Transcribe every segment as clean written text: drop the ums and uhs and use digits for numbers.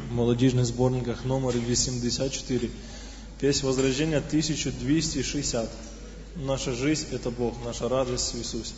в молодіжних зборниках номер 84. Песнь возрождения 1260. Наша жизнь – это Бог, наша радость в Иисусе.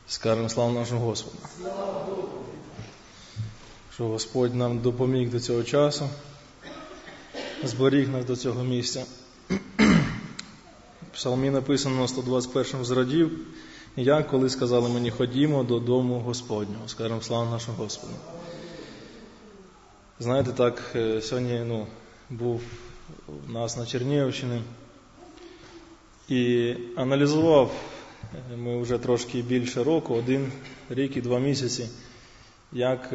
Скажемо славу нашому Господу. Що Господь нам допоміг до цього часу, зберіг нас до цього місця. В Псалмі написано на 121 з радів: «Я, коли сказали мені, ходімо додому Господнього». Скажемо славу нашому Господу. Знаєте, так, сьогодні був у нас на Чернігівщині і аналізував, ми вже трошки більше року, 1 рік і 2 місяці, як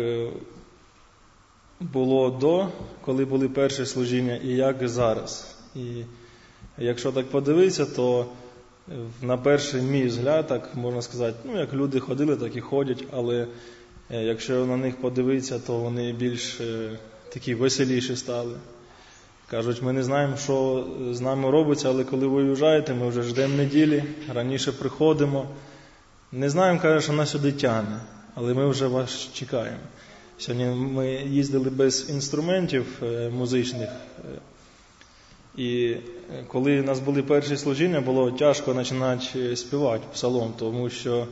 було до, коли були перші служіння, і як зараз. І якщо так подивитися, то на перший мій взгляд, так можна сказати, як люди ходили, так і ходять, але якщо на них подивитися, то вони більш такі веселіші стали. Кажуть, ми не знаємо, що з нами робиться, але коли ви уїжджаєте, ми вже ждемо неділі, раніше приходимо. Не знаємо, каже, що нас сюди тягне, але ми вже вас чекаємо. Сьогодні ми їздили без інструментів музичних. І коли у нас були перші служіння, було тяжко починати співати псалом, тому що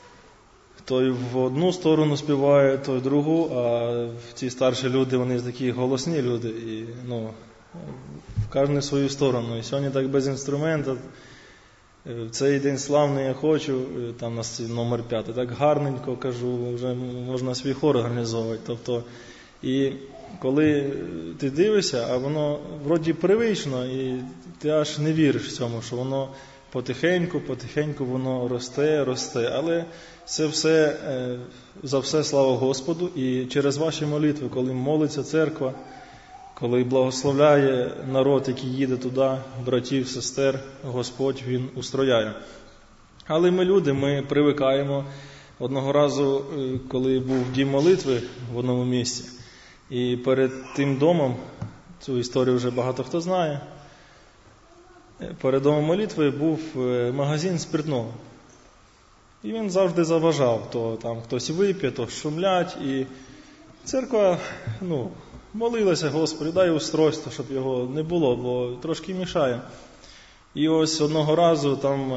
той в одну сторону співає, той в другу, а ці старші люди, вони такі голосні люди, і кожен в свою сторону. І сьогодні так без інструменту, в цей день славний я хочу, там у нас номер 5, так гарненько кажу, вже можна свій хор організовувати. Тобто, і коли ти дивишся, а воно вроді привично, і ти аж не віриш цьому, що воно потихеньку воно росте, але це все, за все слава Господу, і через ваші молитви, коли молиться церква, коли благословляє народ, який їде туди, братів, сестер, Господь, Він устрояє. Але ми люди, ми привикаємо. Одного разу, коли був дім молитви в одному місці, і перед тим домом, цю історію вже багато хто знає, перед домом молитви був магазин спиртного. І він завжди заважав, то там хтось вип'є, то шумлять, і церква, молилася, Господи, дай устройство, щоб його не було, бо трошки мішає. І ось одного разу там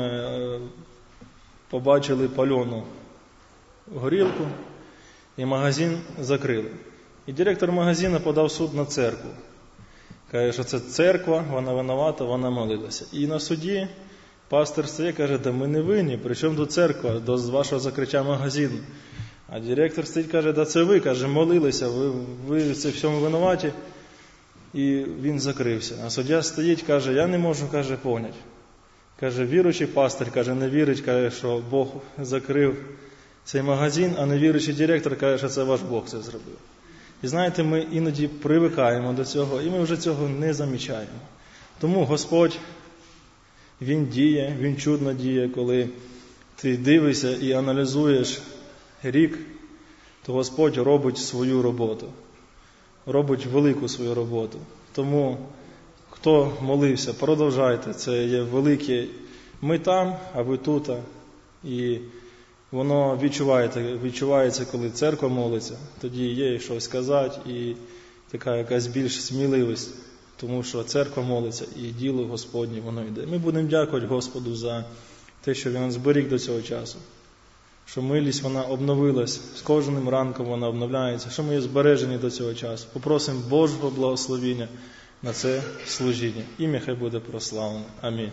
побачили пальону горілку, і магазин закрили. І директор магазину подав в суд на церкву. Каже, що це церква, вона винувата, вона молилася. І на суді пастор стає, каже, да ми не винні, при чому тут церква, до вашого закриття магазину. А директор стоїть, каже, да це ви, каже, молилися, ви це всьому винуваті. І він закрився. А суддя стоїть, каже, я не можу, каже, поняти. Каже, віруючий пастор, каже, не вірить, каже, що Бог закрив цей магазин, а невіруючий директор каже, що це ваш Бог це зробив. І знаєте, ми іноді привикаємо до цього, і ми вже цього не замічаємо. Тому Господь, Він діє, Він чудно діє, коли ти дивишся і аналізуєш рік, то Господь робить свою роботу, робить велику свою роботу. Тому, хто молився, продовжайте, це є велике. Ми там, а ви тут. І воно відчувається, коли церква молиться, тоді є щось сказати і така якась більш сміливість, тому що церква молиться і діло Господнє воно йде. Ми будемо дякувати Господу за те, що Він нас зберіг до цього часу, що милість вона обновилась, з кожним ранком вона обновляється, що ми є збережені до цього часу. Попросимо Божого благословення на це служіння. Ім'я хай буде прославлене. Амінь.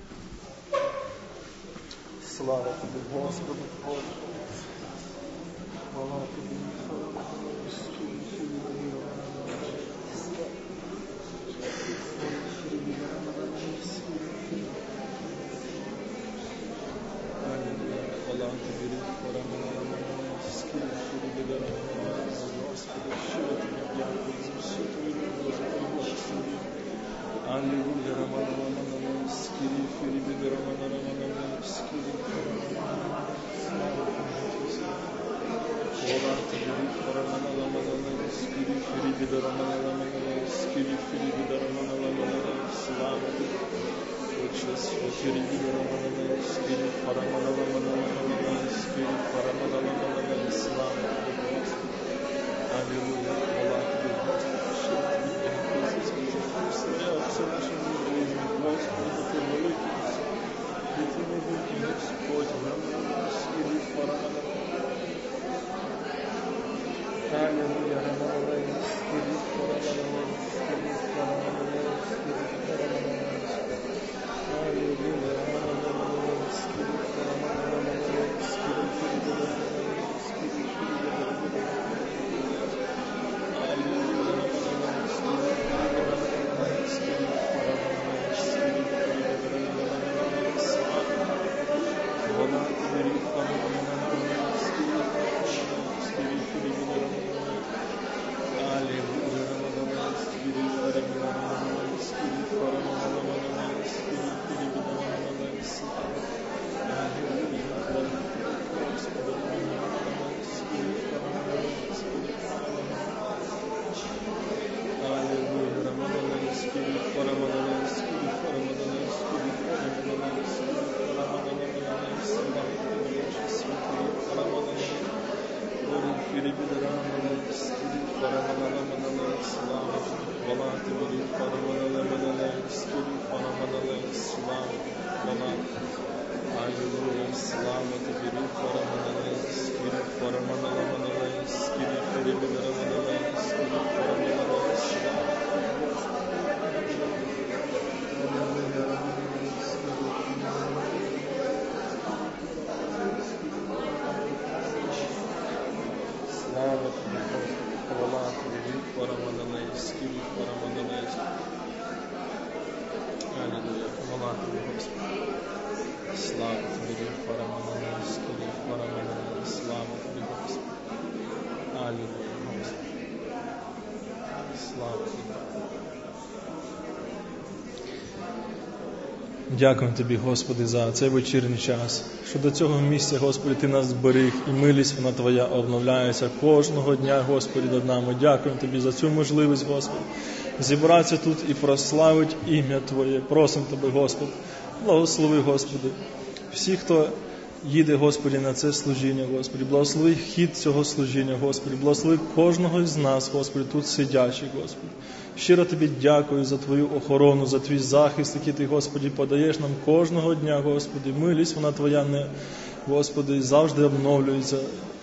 Слава Тобі, Господи, Боже. Слава Тобі, Дякуємо Тобі, Господи, за цей вечірній час, що до цього місця, Господи, Ти нас зберіг, і милість вона Твоя обновляється кожного дня, Господи, над нами. Дякуємо Тобі за цю можливість, Господи, зібратися тут і прославити ім'я Твоє. Просимо Тебе, Господи, благослови, Господи, всі, хто їде, Господи, на це служіння, Господи, благослови хід цього служіння, Господи, благослови кожного із нас, Господи, тут сидячих, Господи. Щиро Тобі дякую за Твою охорону, за Твій захист, який Ти, Господи, подаєш нам кожного дня, Господи. Милість вона Твоя, Господи, завжди обновлюється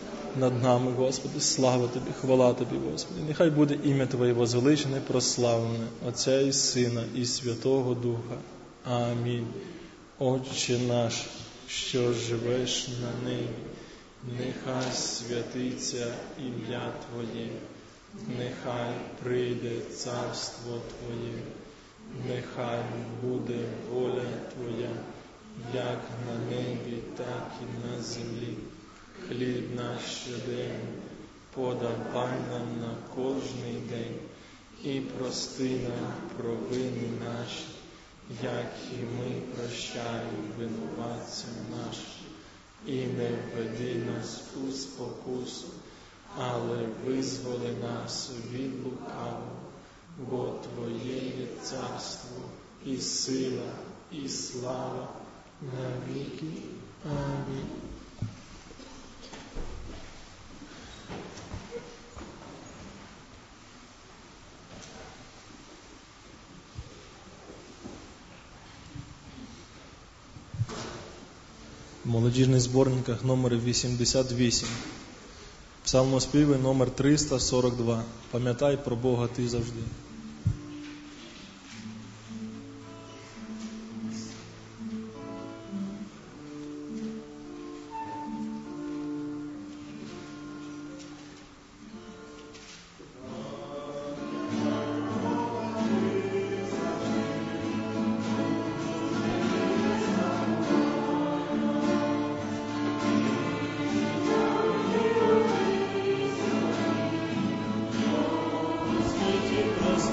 над нами, Господи. Слава Тобі, хвала Тобі, Господи. Нехай буде ім'я Твоє возвеличене, прославлене, Отця і Сина, і Святого Духа. Амінь. Отче наш, що живеш на небі, нехай святиться ім'я Твоє, нехай прийде царство Твоє, нехай буде воля Твоя, як на небі, так і на землі. Хліб наш щоденний подавай нам на кожний день, і прости нам провини наші, як і ми прощаємо винуватцям нашим. І не введи нас у спокусу, але визволи нас від лукавого, бо Твоє є царство, і сила, і слава на віки. Амінь. В молодіжних зборниках номер 88. Псалмоспіви номер 342. Пам'ятай про Бога ти завжди. Прости,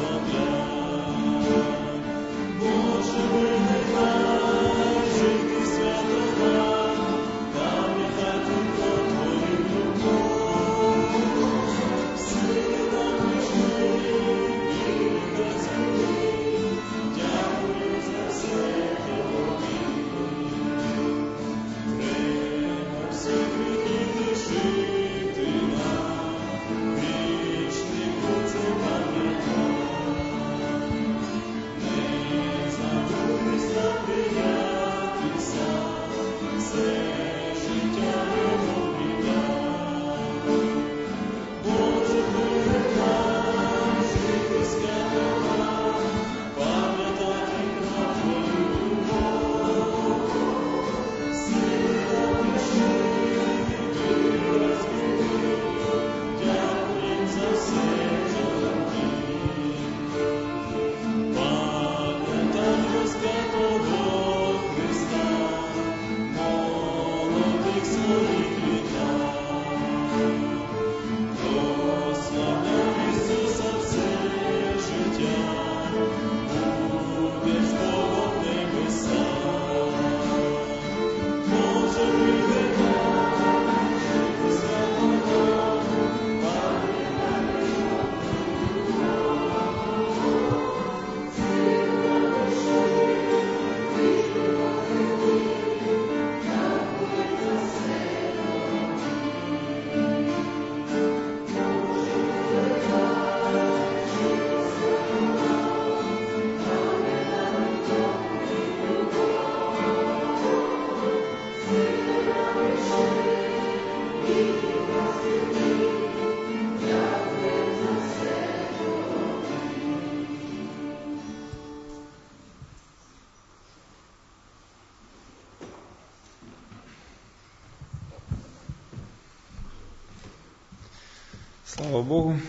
Слава Богу.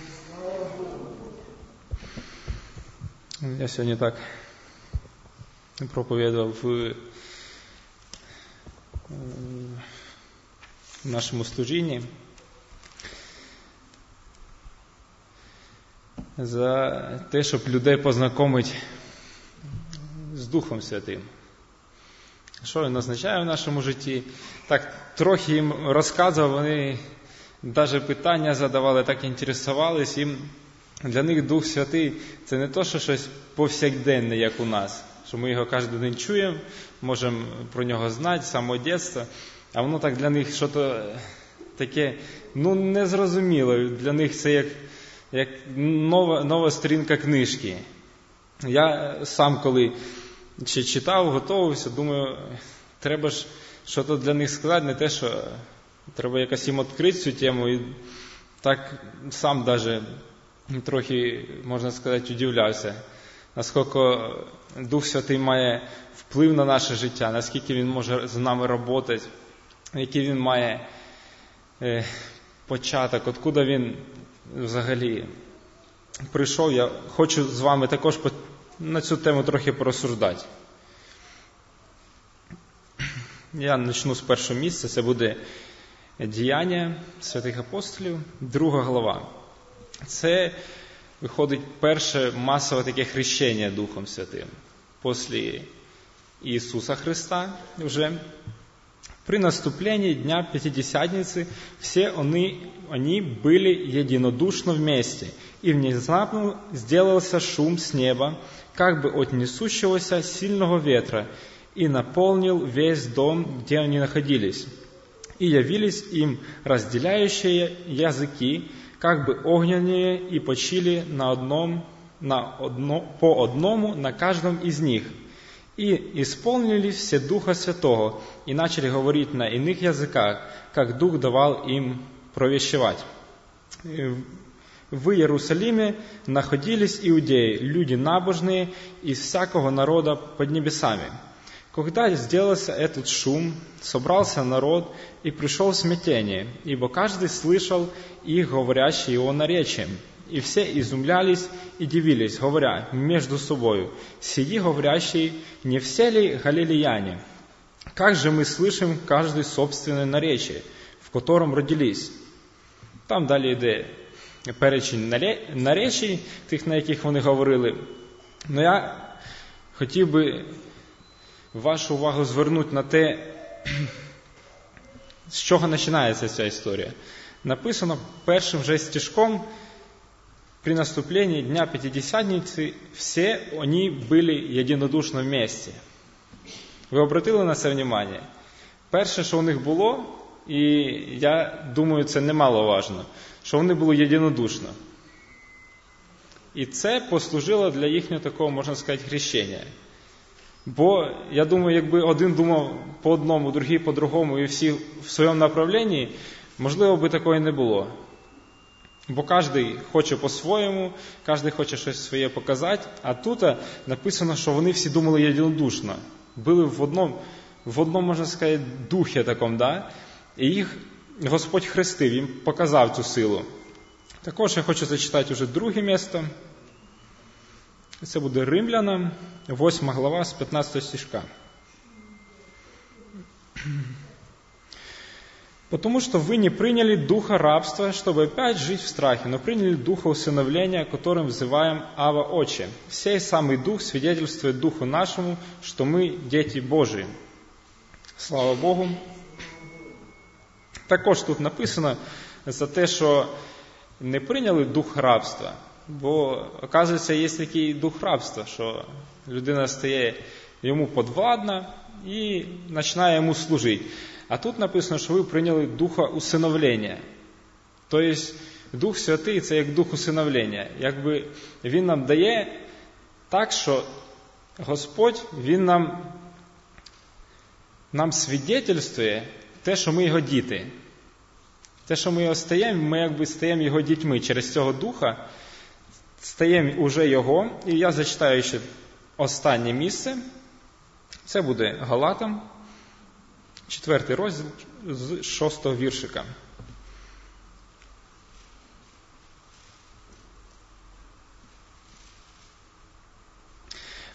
Я сьогодні так проповідував в нашому служінні за те, щоб людей познайомити з Духом Святим. Що він означає в нашому житті? Так трохи їм розказував, вони навіть питання задавали, так інтересувались. Їм, для них Дух Святий – це не то, що щось повсякденне, як у нас, що ми його кожен день чуємо, можемо про нього знати з самого дитинства, а воно так для них щось таке, незрозуміло. Для них це як нова сторінка книжки. Я сам, коли ще читав, готувався, думаю, треба ж щось для них сказати, не те, що треба якось їм відкрити цю тему. І так сам навіть трохи, можна сказати, удивлявся, наскільки Дух Святий має вплив на наше життя, наскільки Він може з нами працювати, який Він має початок, откуда Він взагалі прийшов. Я хочу з вами також на цю тему трохи порозсуждати. Я почну з першого місця, це буде Діяння святих апостолів, 2 глава. Це виходить перше масове таке хрещення Духом Святим. Після Ісуса Христа уже. При наступлении Дня Пятидесятницы все они были единодушно вместе, и внезапно сделался шум с неба, как бы от несущегося сильного ветра, и наполнил весь дом, где они находились. И явились им разделяющие языки, как бы огненные, и почили по одному на каждом из них. И исполнились все Духа Святого, и начали говорить на иных языках, как Дух давал им провещевать. В Иерусалиме находились иудеи, люди набожные из всякого народа под небесами. Когда сделался этот шум, собрался народ и пришел в смятение, ибо каждый слышал их говорящие его наречием. И все изумлялись и дивились, говоря между собою: «Сии говорящие, не все ли галилеяне? Как же мы слышим каждый собственное наречие, в котором родились?» Там далі йде перечень наречій, тих, на яких вони говорили. Но я хотів би вашу увагу звернути на те, з чого починається ця історія. Написано першим же стишком: «При наступлении Дня Пятидесятницы все они были единодушно вместе». Ви обратили на це внимание? Перше, що у них було, і я думаю, це немаловажно, що вони були єдинодушно. І це послужило для їхнього такого, можна сказати, хрещення. Бо, я думаю, якби один думав по одному, другий по другому, і всі в своєму направленні, можливо, би такого не було. Бо кожен хоче по-своєму, кожен хоче щось своє показати, а тут написано, що вони всі думали єдинодушно. Були в одному, можна сказати, духі такому, да? І їх Господь хрестив, їм показав цю силу. Також я хочу зачитати вже друге місце. Це буде Римлянам, 8 глава, з 15 стишка. «Потому что вы не приняли духа рабства, чтобы опять жить в страхе, но приняли духа усыновления, которым взываем Ава Отче. Сей самый дух свидетельствует духу нашему, что мы дети Божии». Слава Богу. Також тут написано за те, що не прийняли дух рабства, бо, оказується, є такий дух рабства, що людина стає йому подвладна і починає йому служити. А тут написано, що ви прийняли духа усиновлення. Тобто, Дух Святий – це як дух усиновлення. Якби Він нам дає так, що Господь, Він нам свідетельствує те, що ми Його діти. Те, що ми Його стаємо, ми якби стаємо Його дітьми. Через цього Духа стаємо уже Його. І я зачитаю ще останнє місце. Це буде Галатам, 4 розділ з 6 віршика.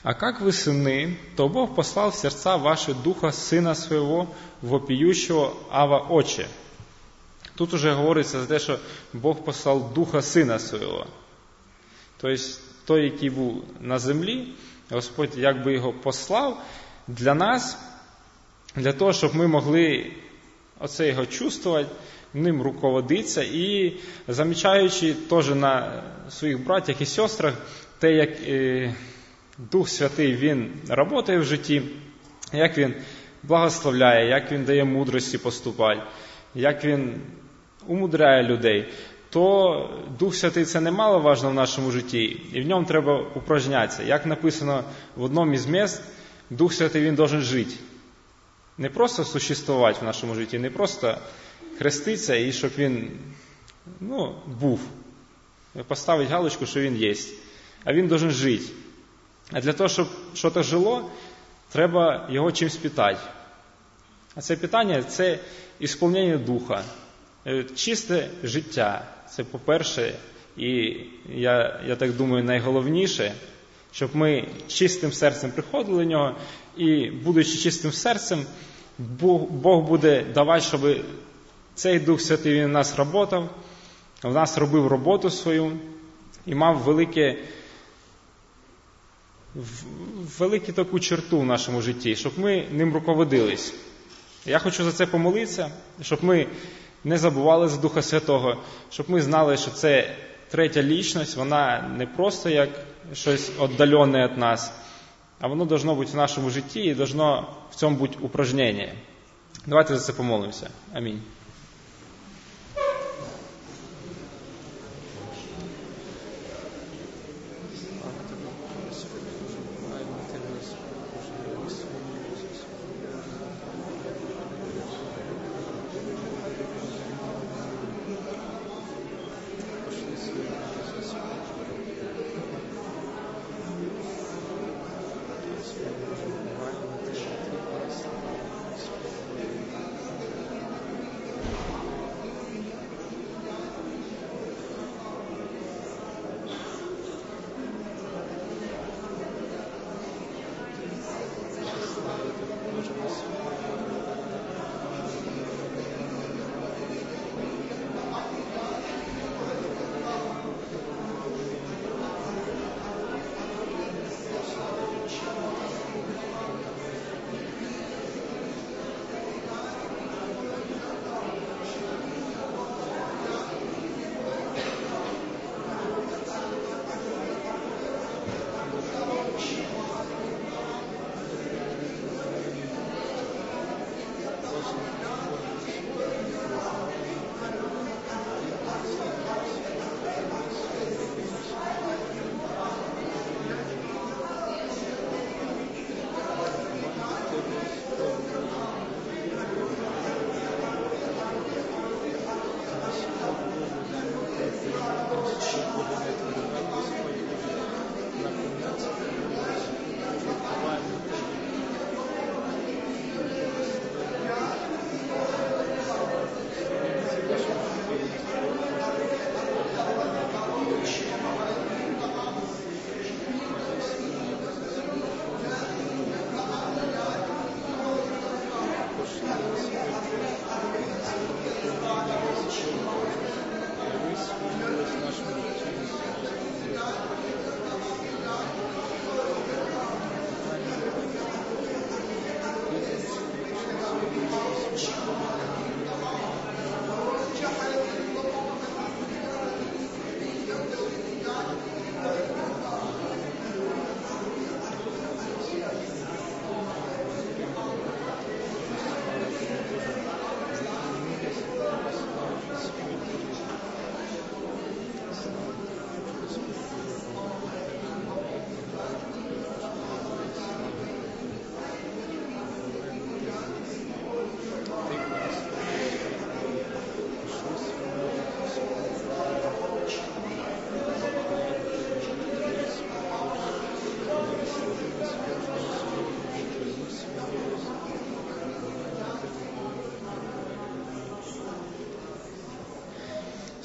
А как вы сыны, то Бог послал в сердца ваши духа Сына Своего, вопиющего Ава Отче. Тут уже говориться за те, що Бог послав Духа Сина Свого. Тобто, той, який був на землі, Господь якби його послав для нас, для того, щоб ми могли оце його чувствувати, ним руководитися і замічаючи теж на своїх братях і сестрах те, як Дух Святий, Він працює в житті, як Він благословляє, як Він дає мудрості поступати, як Він умудряє людей, то Дух Святий – це немаловажно в нашому житті, і в ньому треба упражнятися. Як написано в одному із місць, Дух Святий, Він должен жити. Не просто существувати в нашому житті, не просто хреститися і щоб Він був. Поставити галочку, що Він є. А Він должен жити. А для того, щоб щось жило, треба його чимось питати. А це питання – це ісполнення Духа. Чисте життя. Це по-перше, і я так думаю, найголовніше, щоб ми чистим серцем приходили до Нього, і, будучи чистим серцем, Бог буде давати, щоб цей Дух Святий, Він в нас працював, в нас робив роботу свою і мав велику таку черту в нашому житті, щоб ми ним руководились. Я хочу за це помолитися, щоб ми не забували за Духа Святого, щоб ми знали, що це третя лічність, вона не просто як щось віддалене від нас, а воно должно бути в нашому житті і должно в цьому бути упражнення. Давайте за це помолимося. Амінь.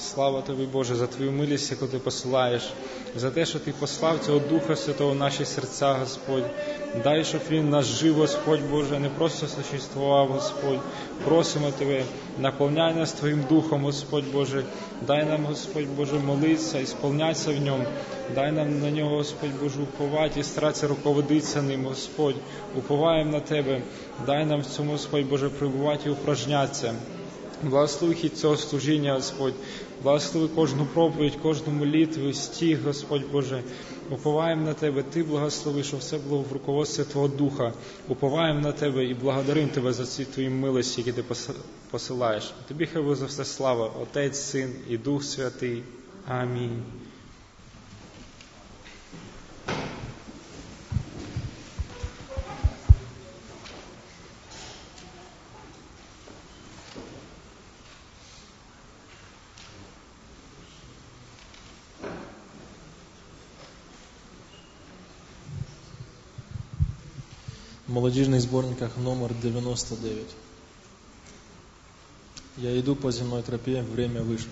Слава Тобі, Боже, за Твою милість, яку Ти посилаєш, за те, що Ти послав цього Духа Святого в наші серця, Господь. Дай, щоб Він нас жив, Господь Боже, не просто существував, Господь. Просимо Тебе, наповняй нас Твоїм Духом, Господь Боже. Дай нам, Господь Боже, молитися і сповнятися в Ньому. Дай нам на Нього, Господь Боже, уповати і старатися руководитися Ним, Господь. Уповаємо на Тебе. Дай нам в цьому, Господь Боже, прибувати і упражнятися. Благослови хід цього служіння, Господь. Благослови кожну проповідь, кожну молитву, стих, Господь Боже. Уповаємо на Тебе, Ти благослови, щоб все було в руководстві Твого Духа. Уповаємо на Тебе і благодаримо Тебе за ці Твої милості, які Ти посилаєш. Тобі хай буде за все слава, Отець, Син і Дух Святий. Амінь. В молодежных сборниках номер 99. Я иду по земной тропе, время выше.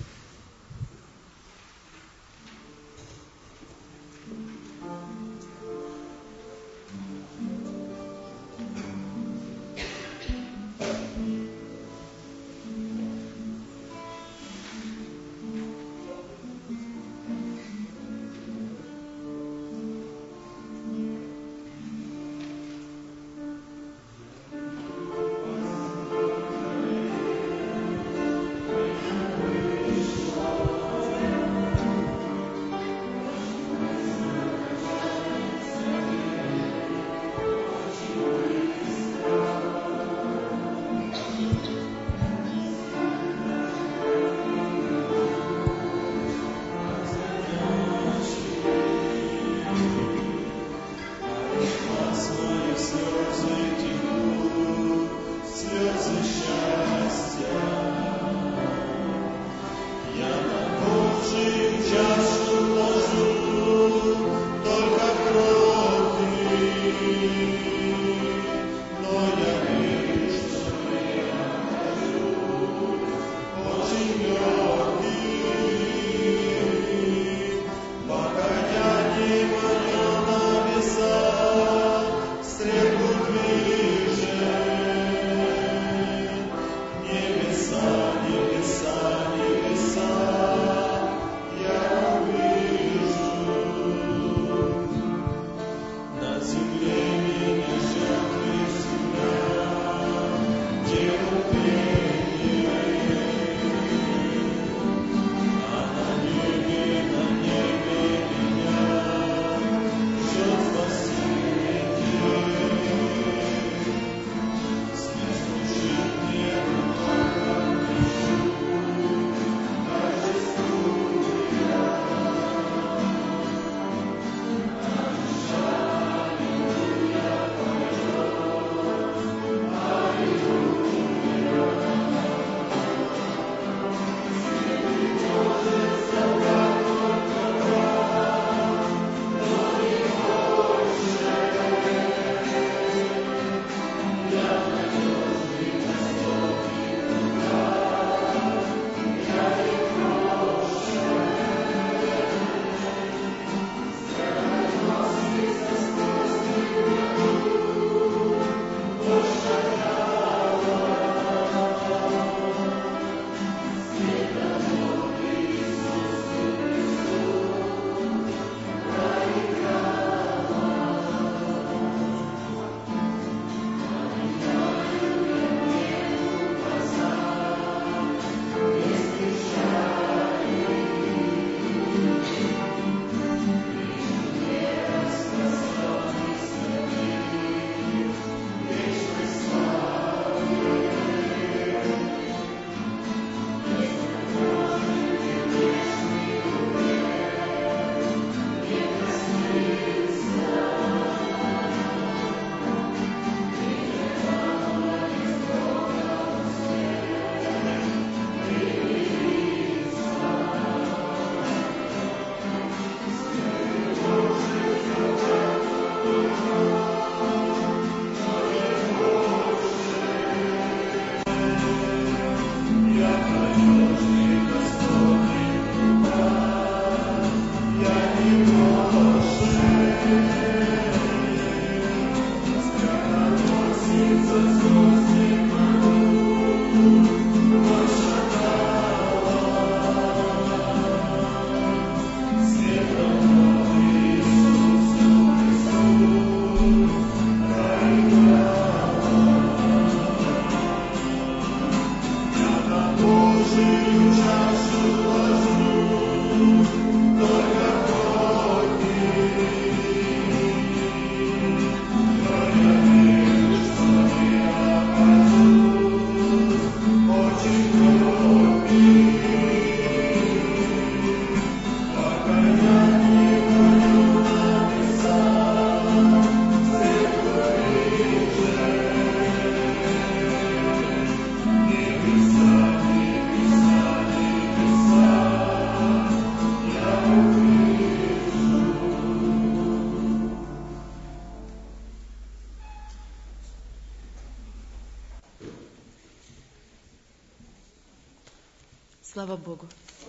Слава Богу.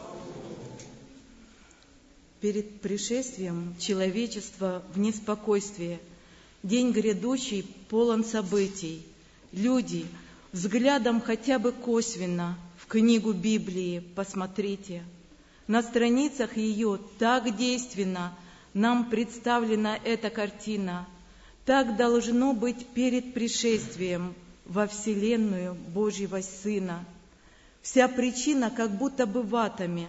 Перед пришествием человечества в неспокойствии, день грядущий полон событий. Люди, взглядом хотя бы косвенно в книгу Библии посмотрите. На страницах ее так действенно нам представлена эта картина. Так должно быть перед пришествием во вселенную Божьего Сына. Вся причина как будто бы в атоме.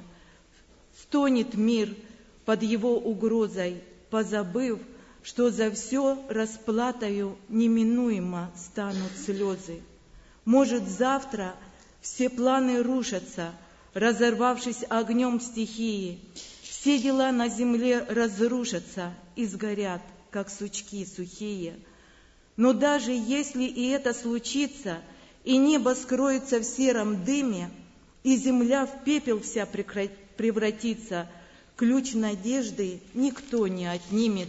Стонет мир под его угрозой, позабыв, что за все расплатою неминуемо станут слезы. Может, завтра все планы рушатся, разорвавшись огнем стихии. Все дела на земле разрушатся и сгорят, как сучки сухие. Но даже если и это случится, и небо скроется в сером дыме, и земля в пепел вся превратится, ключ надежды никто не отнимет.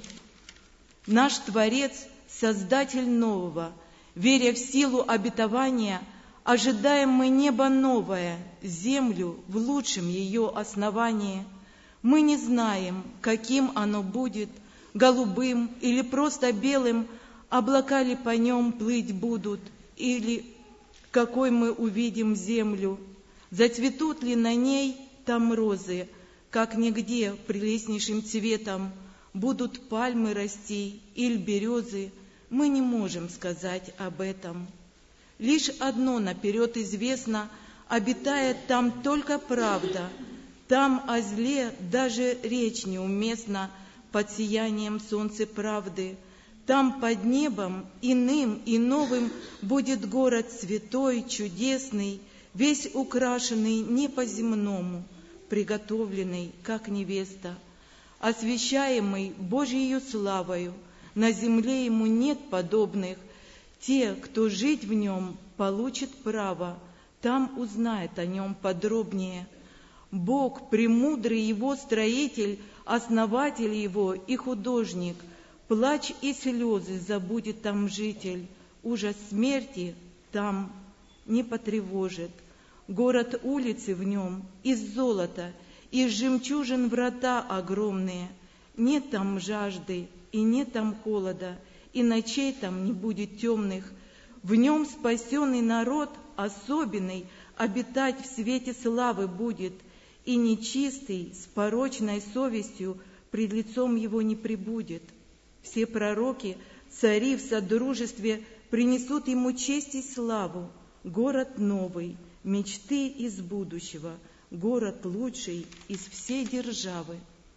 Наш Творец, Создатель нового, веря в силу обетования, ожидаем мы небо новое, землю в лучшем ее основании. Мы не знаем, каким оно будет, голубым или просто белым, облака ли по нем плыть будут, или какой мы увидим землю, зацветут ли на ней там розы, как нигде прелестнейшим цветом, будут пальмы расти или березы, мы не можем сказать об этом. Лишь одно наперед известно, обитает там только правда, там о зле даже речь неуместна под сиянием солнца правды. Там под небом иным и новым будет город святой, чудесный, весь украшенный не по-земному, приготовленный, как невеста, освящаемый Божьею славою, на земле ему нет подобных. Те, кто жить в нем, получат право, там узнает о нем подробнее. Бог, премудрый его строитель, основатель его и художник, плач и слезы забудет там житель, ужас смерти там не потревожит. Город улицы в нем из золота, из жемчужин врата огромные. Нет там жажды и нет там холода, и ночей там не будет темных. В нем спасенный народ особенный обитать в свете славы будет, и нечистый с порочной совестью пред лицом его не пребудет. Все пророки, цари в содружестве принесут ему честь и славу. Город новый, мечты из будущего, город лучший из всей державы.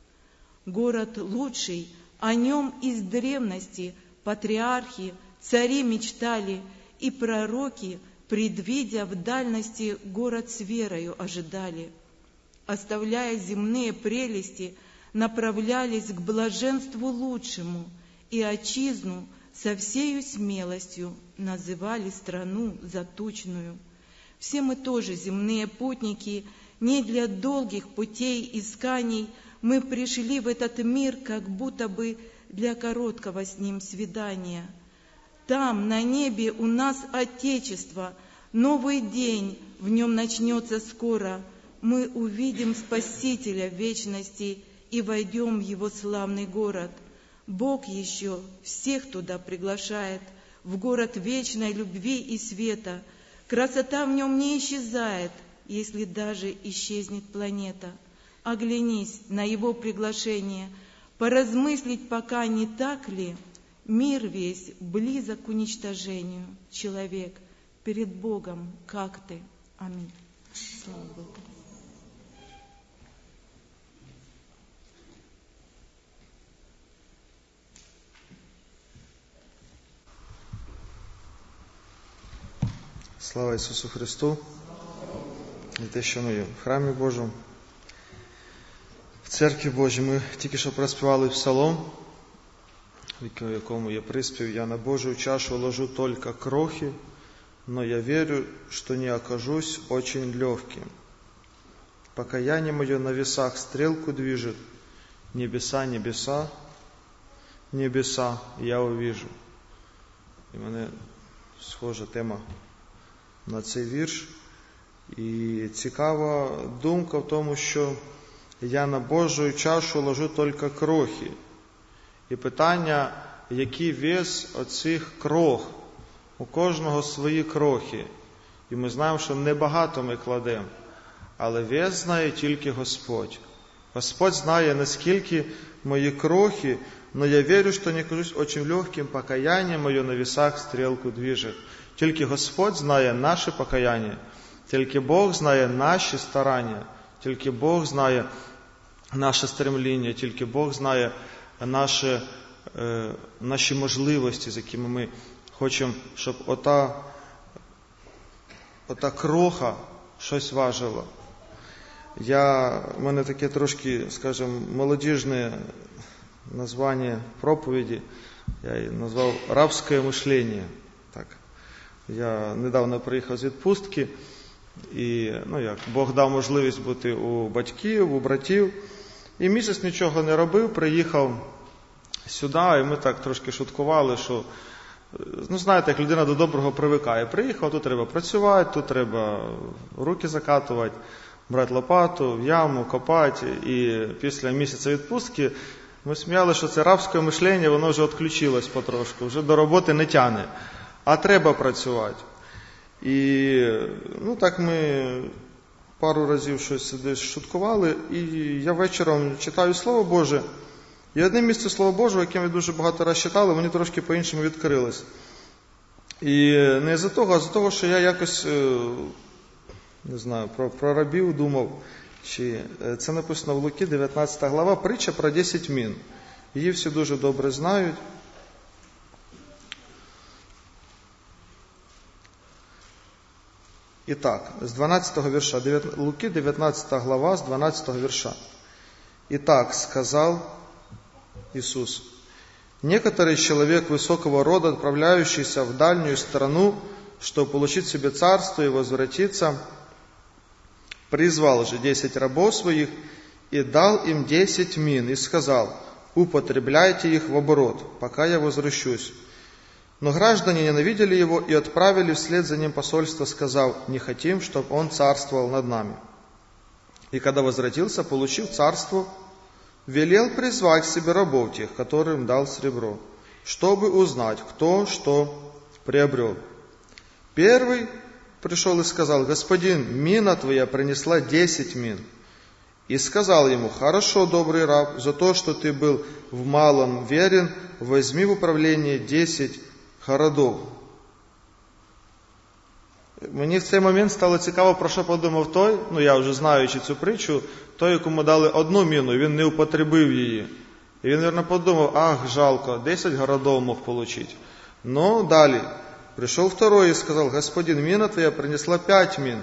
Город лучший, о нем из древности патриархи, цари мечтали, и пророки, предвидя в дальности, город с верою ожидали. Оставляя земные прелести, направлялись к блаженству лучшему, и отчизну со всею смелостью называли страну затучную. Все мы тоже земные путники, не для долгих путей исканий, мы пришли в этот мир, как будто бы для короткого с ним свидания. Там, на небе, у нас Отечество, новый день в нем начнется скоро. Мы увидим Спасителя в вечности и войдем в Его славный город. Бог еще всех туда приглашает, в город вечной любви и света. Красота в нем не исчезает, если даже исчезнет планета. Оглянись на Его приглашение, поразмыслить пока, не так ли? Мир весь близок к уничтожению. Человек перед Богом, как ты? Аминь. Слава Богу. Слава Ісусу Христу! І те, що ми в храмі Божому, в церкві Божій. Ми тільки що проспівали псалом, в якому є приспів: «Я на Божию чашу ложу только крохи, но я верю, что не окажусь очень легким. Покаяние мое на весах стрелку движет, небеса, небеса, небеса я увижу». І мене схожа тема на цей вірш. І цікава думка в тому, що я на Божу чашу ложу тільки крохи. І питання, який вес оцих крох. У кожного свої крохи. І ми знаємо, що небагато ми кладемо. Але вес знає тільки Господь. Господь знає, наскільки мої крохи, но я верю, что не кажусь очень легким, покаяние мое на весах стрелку движет. Тільки Господь знає наше покаяние, тільки Бог знає наші старання, тільки Бог знає наше стремління, тільки Бог знає наші можливості, з якими ми хочемо, щоб ота кроха щось важила. У мене таке трошки, скажімо, молодіжне названня проповіді. Я її назвав «Рабське мишлення». Так. Я недавно приїхав з відпустки, і Бог дав можливість бути у батьків, у братів. І місяць нічого не робив, приїхав сюди, і ми так трошки шуткували, що, знаєте, як людина до доброго привикає. Приїхав, тут треба працювати, тут треба руки закатувати, брати лопату, в яму, копати. І після місяця відпустки ми сміяли, що це рабське мишлення, воно вже відключилось потрошку, вже до роботи не тягне. А треба працювати. І так ми пару разів щось десь шуткували, і я вечором читаю Слово Боже, і одне місце Слова Божого, яке ми дуже багато раз читали, вони трошки по-іншому відкрились. І не за того, а за того, що я якось, не знаю, про рабів думав, чи це написано в Луки, 19 глава, притча про 10 мін. Її всі дуже добре знають. Итак, с 12 верша, Луки, 19 глава, с 12 верша. «Итак, сказал Иисус, некоторый человек высокого рода, отправляющийся в дальнюю страну, чтобы получить себе царство и возвратиться, призвал же 10 рабов своих и дал им 10 мин, и сказал, употребляйте их в оборот, пока я возвращусь. Но граждане ненавидели его и отправили вслед за ним посольство, сказав, не хотим, чтобы он царствовал над нами. И когда возвратился, получив царство, велел призвать к себе рабов тех, которым дал серебро, чтобы узнать, кто что приобрел. Первый пришел и сказал, господин, мина твоя принесла 10 мин. И сказал ему, хорошо, добрый раб, за то, что ты был в малом верен, возьми в управление 10 городов. Мені в цей момент стало цікаво, про що подумав той, я вже знаючи цю притчу, той, якому дали одну міну, він не употребив її. І він, мабуть, подумав, жалко, 10 городов мог получить. Но далі, пришел второй и сказал, господин, мина твоя принесла 5 мин.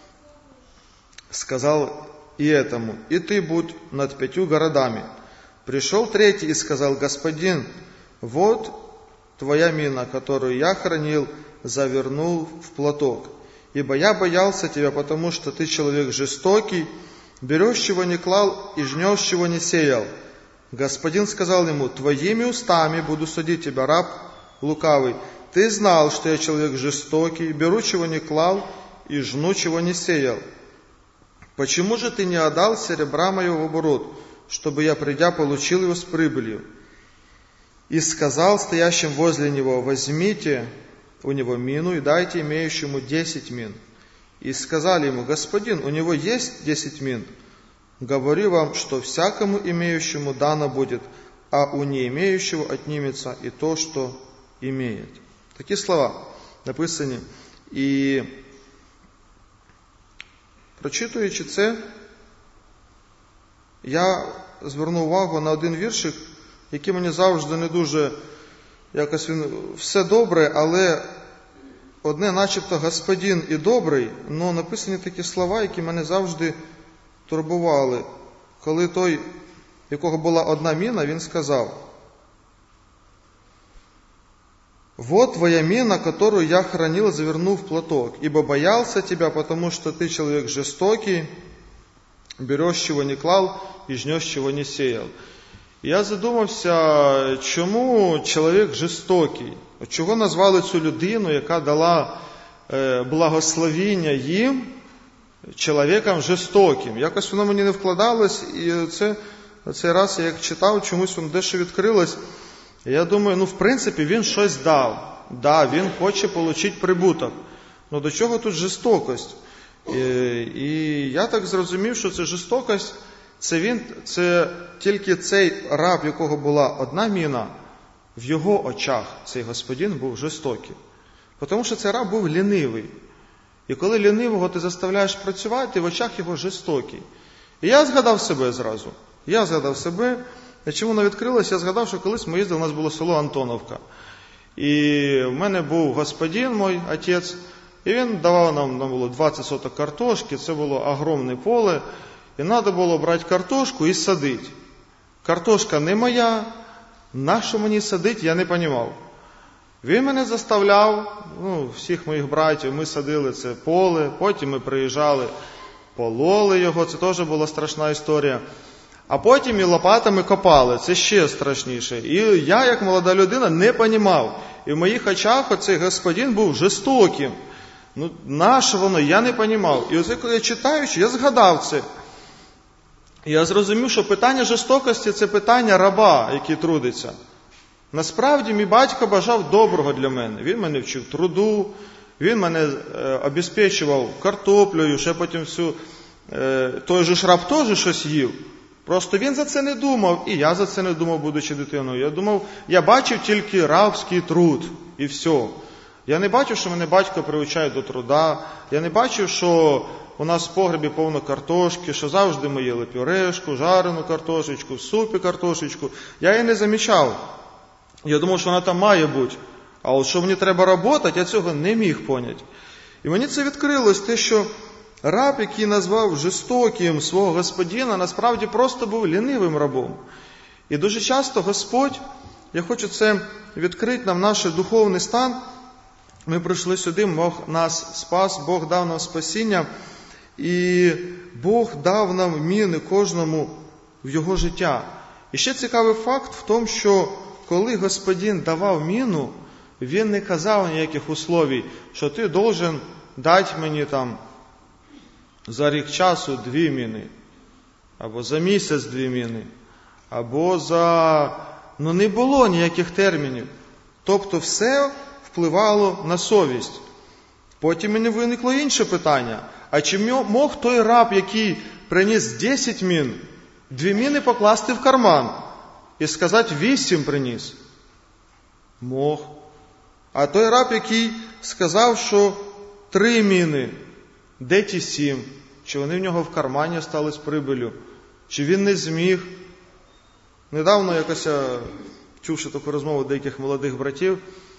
Сказал и этому, и ты будь над 5 городами. Пришел третий и сказал, господин, вот твоя мина, которую я хранил, завернул в платок. Ибо я боялся тебя, потому что ты человек жестокий, берешь, чего не клал, и жнешь, чего не сеял. Господин сказал ему, твоими устами буду судить тебя, раб лукавый. Ты знал, что я человек жестокий, беру, чего не клал, и жну, чего не сеял. Почему же ты не отдал серебра моего в оборот, чтобы я, придя, получил его с прибылью? И сказал стоящим возле него, возьмите у него мину и дайте имеющему 10 мин. И сказали ему, господин, у него есть 10 мин. Говорю вам, что всякому имеющему дано будет, а у не имеющего отнимется и то, что имеет. Такі слова написані. І прочитуючи це, я звернув увагу на один віршик, який мені завжди не дуже, якось він все добре, але одне начебто господин і добрий, але написані такі слова, які мене завжди турбували. Коли той, в якого була одна міна, він сказав, «Вот твоя мина, которую я хранил, завернув в платок, ибо боялся тебя, потому что ты человек жестокий, берешь, чего не клал, и жнешь, чего не сеял». Я задумався, чому чоловік жорстокий? Чого назвали цю людину, яка дала благословіння їм, чоловіком жорстоким. Якось воно мені не вкладалось, і цей раз я як читав, чомусь воно дещо відкрилось. І я думаю, в принципі, він щось дав. Да, він хоче отримати прибуток. Но до чого тут жорстокость? І я так зрозумів, що це жорстокость, це тільки цей раб, якого була одна міна, в його очах цей господин був жорстокий. Тому що цей раб був лінивий. І коли лінивого ти заставляєш працювати, в очах його жорстокий. І я згадав себе зразу. І чому воно відкрилось? Я згадав, що колись ми їздили, у нас було село Антоновка. І в мене був господин, мій отець, і він давав нам було 20 соток картошки, це було огромне поле, і треба було брати картошку і садити. Картошка не моя, на що мені садити, я не розумів. Він мене заставляв, всіх моїх братів, ми садили це поле, потім ми приїжджали, пололи його, це теж була страшна історія. А потім і лопатами копали, це ще страшніше. І я, як молода людина, не розумів. І в моїх очах оцей господин був жорстоким. На що воно, я не розумів. І оце, коли я читаючи, я згадав це. І я зрозумів, що питання жорстокості – це питання раба, який трудиться. Насправді, мій батько бажав доброго для мене. Він мене вчив труду, він мене обезпечував картоплею, ще потім той же ж раб теж щось їв. Просто він за це не думав, і я за це не думав, будучи дитиною. Я бачив тільки рабський труд, і все. Я не бачив, що мене батько приучає до труда, я не бачив, що у нас в погребі повно картошки, що завжди ми їли пюрешку, жарену картошечку, в супі картошечку. Я її не замічав. Я думав, що вона там має бути. А от що мені треба працювати, я цього не міг поняти. І мені це відкрилось, те, що раб, який назвав жорстоким свого господина, насправді просто був лінивим рабом. І дуже часто Господь, я хочу це відкрити нам наш духовний стан, ми прийшли сюди, Бог нас спас, Бог дав нам спасіння, і Бог дав нам міни кожному в його життя. І ще цікавий факт в тому, що коли Господин давав міну, він не казав ніяких условій, що ти должен дати мені за рік часу 2 міни, або за місяць 2 міни, або не було ніяких термінів. Тобто все впливало на совість. Потім мені виникло інше питання. А чи мог той раб, який приніс 10 мін, 2 міни покласти в карман і сказати 8 приніс? Мог. А той раб, який сказав, що 3 міни, де ті 7? Чи вони в нього в кармані стали з прибилю? Чи він не зміг? Недавно якось я, чувши таку розмову деяких молодих братів,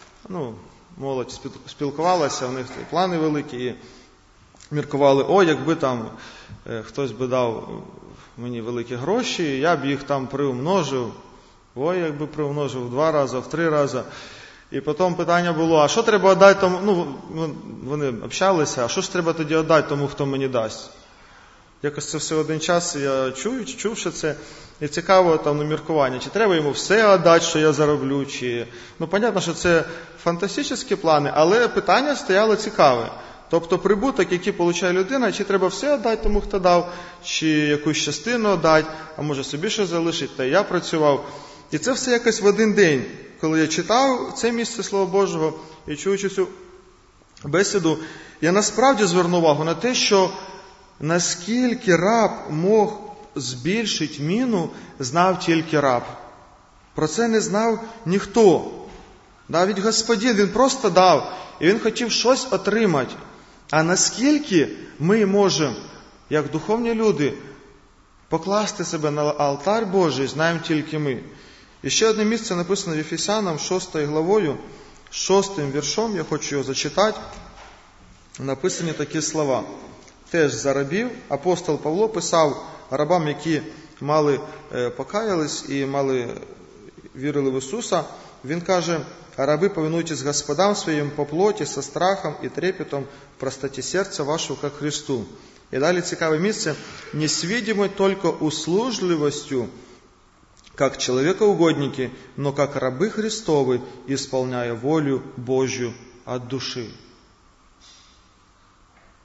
молодь спілкувалася, у них плани великі, і міркували, якби хтось би дав мені великі гроші, я б їх приумножив, якби приумножив в 2 рази, в 3 рази. І потім питання було, а що треба віддати тому, вони общалися, а що ж треба тоді віддати тому, хто мені дасть? Якось це все один час, я чувши це, і цікаво міркування, чи треба йому все віддати, що я зароблю, чи... понятно, що це фантастичні плани, але питання стояло цікаве. Тобто прибуток, який отримує людина, чи треба все віддати тому, хто дав, чи якусь частину віддати, а може собі щось залишити, та я працював. І це все якось в один день, коли я читав це місце Слова Божого і чуючи цю бесіду, я насправді звернув увагу на те, що наскільки раб мог збільшити міну, знав тільки раб. Про це не знав ніхто. Навіть Господин, він просто дав, і він хотів щось отримати. А наскільки ми можемо, як духовні люди, покласти себе на алтар Божий, знаємо тільки ми. І ще одне місце написано в Ефесянам 6 главою, 6 віршом, я хочу його зачитати. Написані такі слова. Теж за рабів апостол Павло писав рабам, які покаялись і вірили в Ісуса. Він каже, раби, повинуйтесь Господам своим по плоти, со страхом и трепетом, в простоте сердца вашего, как Христу. И далее цікаве місце. Не с видимой только услужливостью, как человекоугодники, но как рабы Христовы, исполняя волю Божью от души.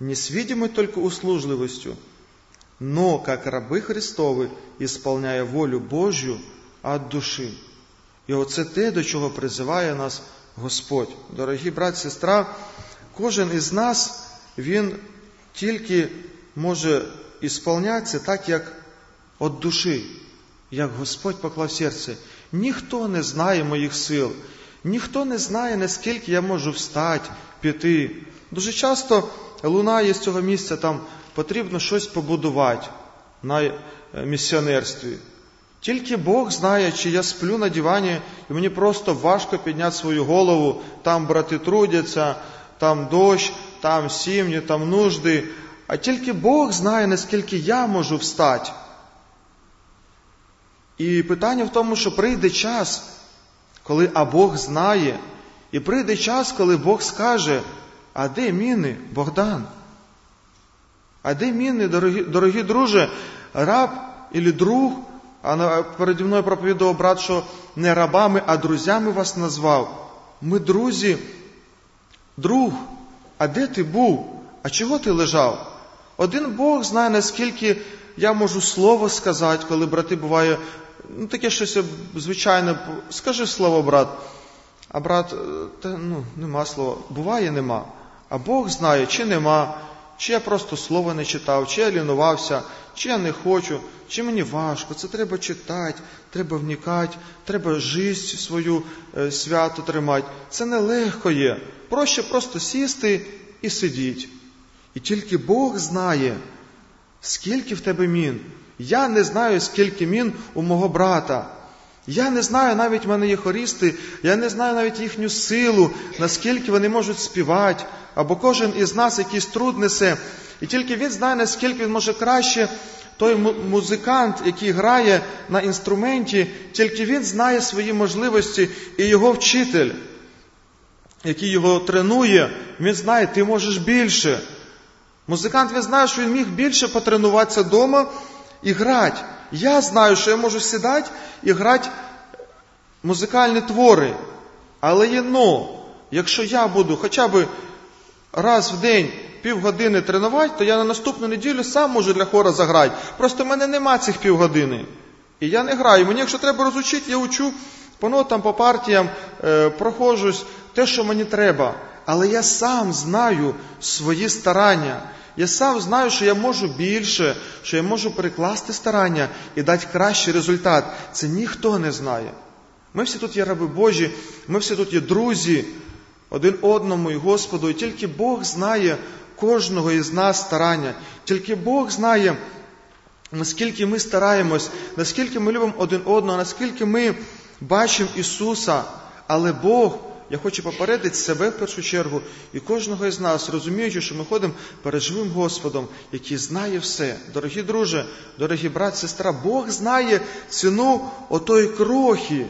не с видимой только услужливостью, но как рабы Христові, ісполняє волю Божю від душі. І оце те, до чого призиває нас Господь. Дорогі брат, сестра, кожен із нас, він тільки може ісполнятися так, як від душі, як Господь поклав в серце. Ніхто не знає моїх сил, ніхто не знає, наскільки я можу встати, піти. Дуже часто лунає з цього місця, там потрібно щось побудувати на місіонерстві. Тільки Бог знає, чи я сплю на дивані, і мені просто важко підняти свою голову, там брати трудяться, там дощ, там сім'ї, там нужди. А тільки Бог знає, наскільки я можу встати. І питання в тому, що прийде час, коли Бог знає, і прийде час, коли Бог скаже: а де міни, Богдан? А де міни, дорогі друже, раб або друг? А переді мною проповідував брат, що не рабами, а друзями вас назвав. Ми друзі. Друг, а де ти був? А чого ти лежав? Один Бог знає, наскільки я можу слово сказати, коли брати буває, таке щось звичайне, скажи слово, брат. А брат, нема слова. Буває, нема. А Бог знає, чи нема, чи я просто слово не читав, чи я лінувався, чи я не хочу, чи мені важко. Це треба читати, треба вникати, треба життя свою свято тримати. Це нелегко є. Проще просто сісти і сидіти. І тільки Бог знає, скільки в тебе мін. Я не знаю, скільки мін у мого брата. Я не знаю, навіть в мене є хористи, я не знаю навіть їхню силу, наскільки вони можуть співати, або кожен із нас якийсь труд несе. І тільки він знає, наскільки він може краще, той музикант, який грає на інструменті, тільки він знає свої можливості, і його вчитель, який його тренує, він знає, ти можеш більше. Музикант, він знає, що він міг більше потренуватися вдома і грати. Я знаю, що я можу сідати і грати музикальні твори. Але є но. Якщо я буду хоча б раз в день півгодини тренувати, то я на наступну неділю сам можу для хора заграти. Просто в мене нема цих півгодини. І я не граю. Мені, якщо треба розучити, я учу по нотам, по партіям, проходжусь те, що мені треба. Але я сам знаю свої старання. Я сам знаю, що я можу більше, що я можу перекласти старання і дати кращий результат. Це ніхто не знає. Ми всі тут є раби Божі, ми всі тут є друзі один одному і Господу. І тільки Бог знає кожного із нас старання. Тільки Бог знає, наскільки ми стараємось, наскільки ми любимо один одного, наскільки ми бачимо Ісуса. Але Бог, я хочу попередити себе в першу чергу і кожного із нас, розуміючи, що ми ходимо перед живим Господом, який знає все. Дорогі друже, дорогі брат, сестра, Бог знає ціну отої крохи.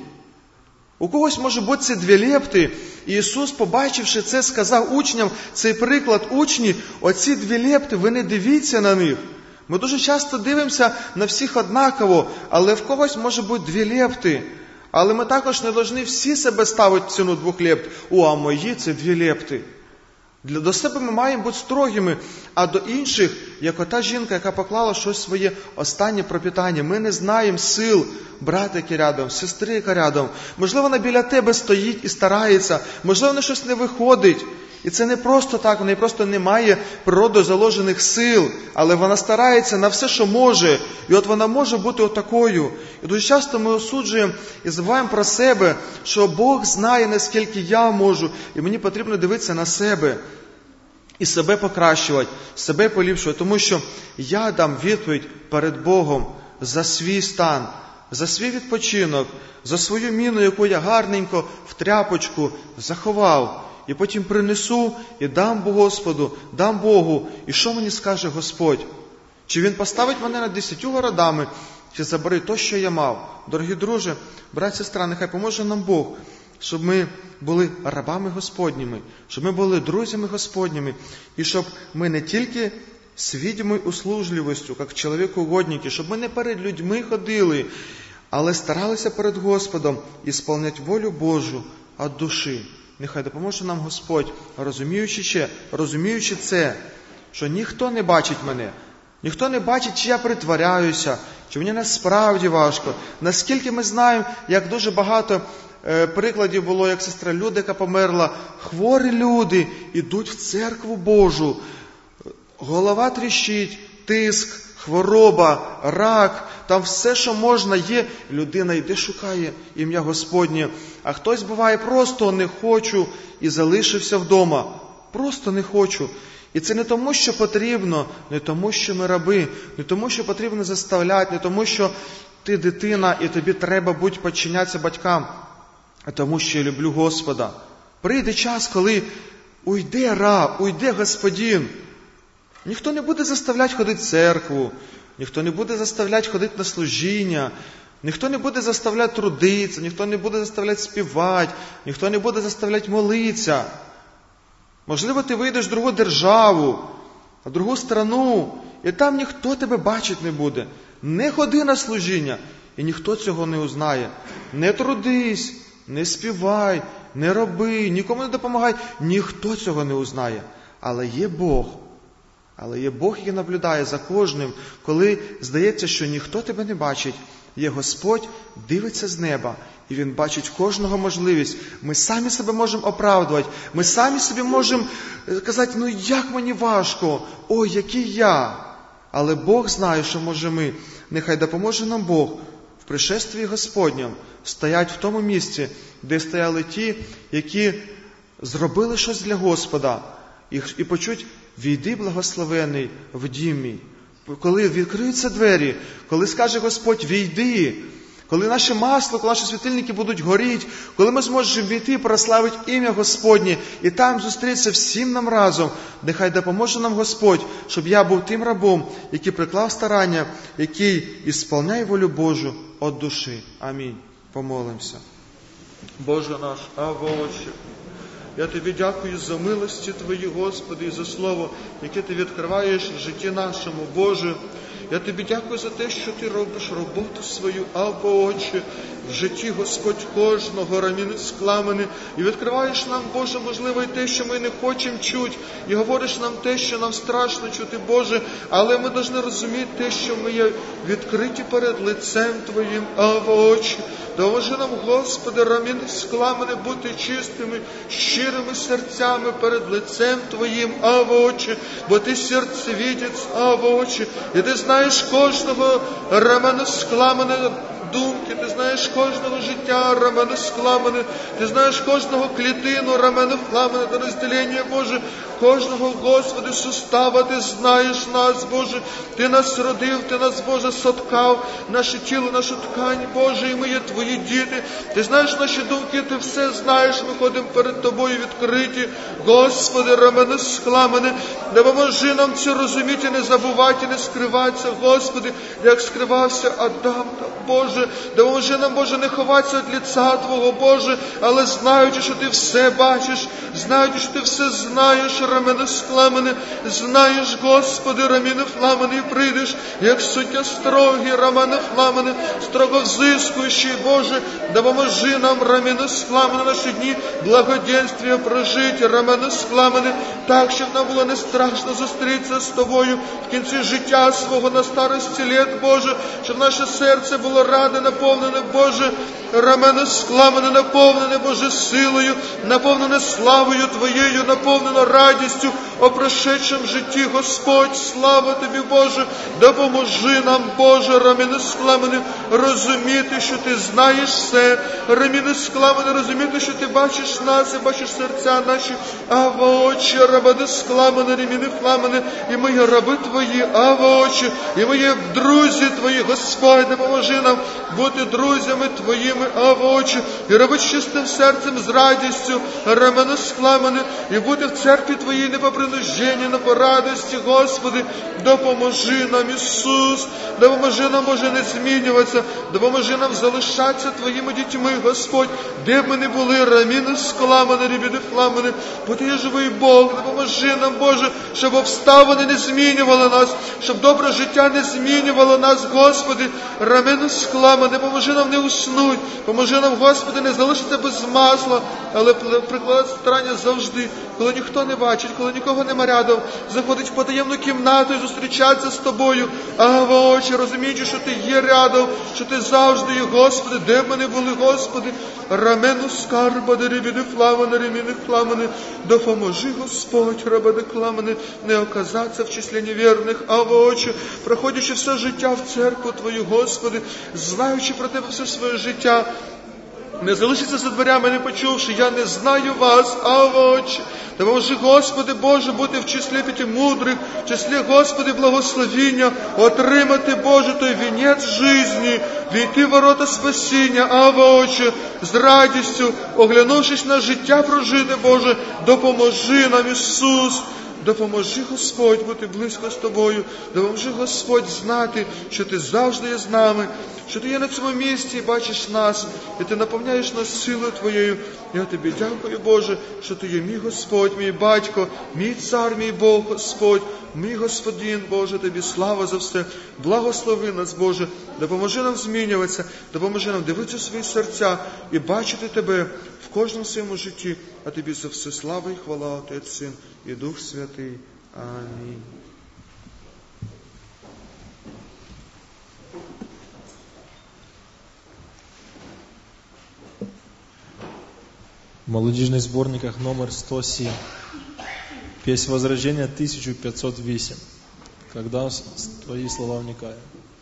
У когось може бути це 2 лепти. І Ісус, побачивши це, сказав учням, цей приклад: учні, оці 2 лепти, ви не дивіться на них. Ми дуже часто дивимося на всіх однаково, але в когось може бути 2 лепти. Але ми також не повинні всі себе ставити в ціну 2 лепт. А мої це 2 лепти. До себе ми маємо бути строгими, а до інших, як ота жінка, яка поклала щось своє останнє пропитання. Ми не знаємо сил брата, який рядом, сестри, яка рядом. Можливо, вона біля тебе стоїть і старається, можливо, вона щось не виходить. І це не просто так, в неї просто немає природою заложених сил, але вона старається на все, що може. І от вона може бути отакою. І дуже часто ми осуджуємо і забуваємо про себе, що Бог знає, наскільки я можу, і мені потрібно дивитися на себе. І себе покращувати, себе поліпшувати, тому що я дам відповідь перед Богом за свій стан, за свій відпочинок, за свою міну, яку я гарненько в тряпочку заховав. І потім принесу і дам Господу, дам Богу. І що мені скаже Господь? Чи Він поставить мене над 10 городами, чи забере то, що я мав? Дорогі друже, брат, сестра, нехай поможе нам Бог, щоб ми були рабами Господніми, щоб ми були друзями Господніми, і щоб ми не тільки з відомою услужливістю, як чоловіку-угодники, щоб ми не перед людьми ходили, але старалися перед Господом ісполняти волю Божу від душі. Нехай допоможе нам Господь, розуміючи це, що ніхто не бачить мене. Ніхто не бачить, чи я притворяюся, чи мені насправді важко. Наскільки ми знаємо, як дуже багато прикладів було, як сестра Людика померла. Хворі люди йдуть в церкву Божу. Голова тріщить, тиск, хвороба, рак, там все, що можна є. Людина йде, шукає ім'я Господнє. А хтось буває просто не хочу і залишився вдома. Просто не хочу. І це не тому, що потрібно, не тому, що ми раби, не тому, що потрібно заставляти, не тому, що ти дитина і тобі треба бути підчинятися батькам, а тому, що я люблю Господа. Прийде час, коли уйде раб, уйде Господин. Ніхто не буде заставляти ходити в церкву, ніхто не буде заставляти ходити на служіння, ніхто не буде заставляти трудитися, ніхто не буде заставляти співати, ніхто не буде заставляти молитися. Можливо, ти вийдеш в другу державу, в другу страну, і там ніхто тебе бачить не буде. Не ходи на служіння, і ніхто цього не узнає. Не трудись, не співай, не роби, нікому не допомагай. Ніхто цього не узнає. Але є Бог. Але є Бог, який наблюдає за кожним, коли здається, що ніхто тебе не бачить. Є Господь, дивиться з неба, і Він бачить кожного можливість. Ми самі себе можемо оправдувати, ми самі собі можемо казати, ну як мені важко, ой, який я. Але Бог знає, що може ми. Нехай допоможе нам Бог в пришествії Господньому стоять в тому місці, де стояли ті, які зробили щось для Господа, і почуть: «Війди, благословений, в дім мій». Коли відкриються двері, коли скаже Господь: «Війди», коли наше масло, коли наші світильники будуть горіти, коли ми зможемо війти і прославити ім'я Господнє, і там зустрітися всім нам разом, нехай допоможе нам Господь, щоб я був тим рабом, який приклав старання, який ісполняє волю Божу від душі. Амінь. Помолимося. Боже наш, Авва Отче, я Тобі дякую за милості Твої, Господи, і за Слово, яке Ти відкриваєш в житті нашому, Боже. Я Тобі дякую за те, що Ти робиш роботу свою, Авва Отче, в житті, Господь, кожного, раміни скламені, і відкриваєш нам, Боже, можливо, і те, що ми не хочемо чути, і говориш нам те, що нам страшно чути, Боже, але ми повинні розуміти те, що ми є відкриті перед лицем Твоїм, Авва Отче. Допоможи нам, Господи, раміни скламені, бути чистими, щирими серцями перед лицем Твоїм, Авва Отче, бо Ти серцевідець, Авва Отче, і Ти знаєш кожного рамена скламене думки, Ти знаєш кожного життя рамена скламене, Ти знаєш кожного клітину рамена вламене до розділення, Боже, кожного, Господи, сустава Ти знаєш нас, Боже, Ти нас родив, Ти нас, Боже, соткав, наше тіло, нашу ткань, Боже, і ми є Твої діти. Ти знаєш наші думки, Ти все знаєш, ми ходимо перед Тобою відкриті, Господи, рамена скламене, допоможи нам це розуміти, не забувати, не скриватися, Господи, як скривався Адам, Боже, допоможи нам, Боже, не ховатися від лиця Твого, Боже, але знаючи, що Ти все бачиш, знаючи, що Ти все знаєш, рамена скламене, знаєш, Господи, раміни фламене, і прийдеш, як суддя строгий, рамена фламене, строго взискуючий, Боже, допоможи нам, рамена скламене, наші дні благоденствия прожити, рамена скламене, так, щоб нам було не страшно зустрітися з Тобою в кінці життя свого на старості літ, Боже, щоб наше серце було раде, наповнене, Боже, рамена скламене, наповнене, Боже, силою, наповнене славою Твоєю, наповнене радістю о прошедшому житті, Господь, слава Тобі, Боже, допоможи нам, Боже, рамена скламене, розуміти, що Ти знаєш все, рамена скламене, розуміти, що Ти бачиш нас і бачиш серця наші, Авва Отче, рамена скламене, раміни фламене, і ми є раби Твої, Авва Отче, і ми є друзі Твої, Господь, допоможи нам бути друзями Твоїми, Авва Отче, і робити чистим серцем з радістю, рамена скламене, і бути в церкві Твоїй не по принужденню, не по радості, Господи, допоможи нам, Ісус, допоможи нам, Боже, не змінюватися, допоможи нам залишатися Твоїми дітьми, Господь, де б ми не були, раміни скламене, раміни фламене, бо Ти є живий Бог, допоможи нам, Боже, щоб обставини не змінювали нас, щоб добре життя не змінювало нас, Господи, раміни скламене, вламане, поможи нам не уснуть, поможи нам, Господи, не залишити без масла, але прикладати старання завжди, коли ніхто не бачить, коли нікого нема рядом, заходить в потаємну кімнату і зустрічатися з Тобою, Отче, розуміючи, що Ти є рядом, що Ти завжди є, Господи, де б ми не були, Господи, рамену скарба, де ребіни фламане, реміни фламане, допоможи, Господь, рабаде кламане, не оказатися в числі невірних, Отче, проходячи все життя в церкву Твою, Господи, знаючи про Тебе все своє життя, не залишиться за дверями, не почувши, я не знаю вас, Отче. Допоможи, Господи Боже, бути в числі таких мудрих, в числі, Господи, благословіння, отримати, Боже, той вінець жизни, війти в ворота спасіння, Отче, з радістю, оглянувшись на життя прожите, Боже, допоможи нам, Ісус. Допоможи, Господь, бути близько з Тобою. Допоможи, Господь, знати, що Ти завжди є з нами, що Ти є на цьому місці і бачиш нас, і Ти наповняєш нас силою Твоєю. Я Тобі дякую, Боже, що Ти є мій Господь, мій Батько, мій Цар, мій Бог, Господь, мій Господин, Боже, Тобі слава за все. Благослови нас, Боже, допоможи нам змінюватися, допоможи нам дивитися свої серця і бачити Тебе в кожному своєму житті, а Тобі за все слава і хвала, Отець, Син і Дух Святий. Амінь. В молодіжних зборниках номер 107. Песнь Возрождения 1508. Когда твои слова вникаю.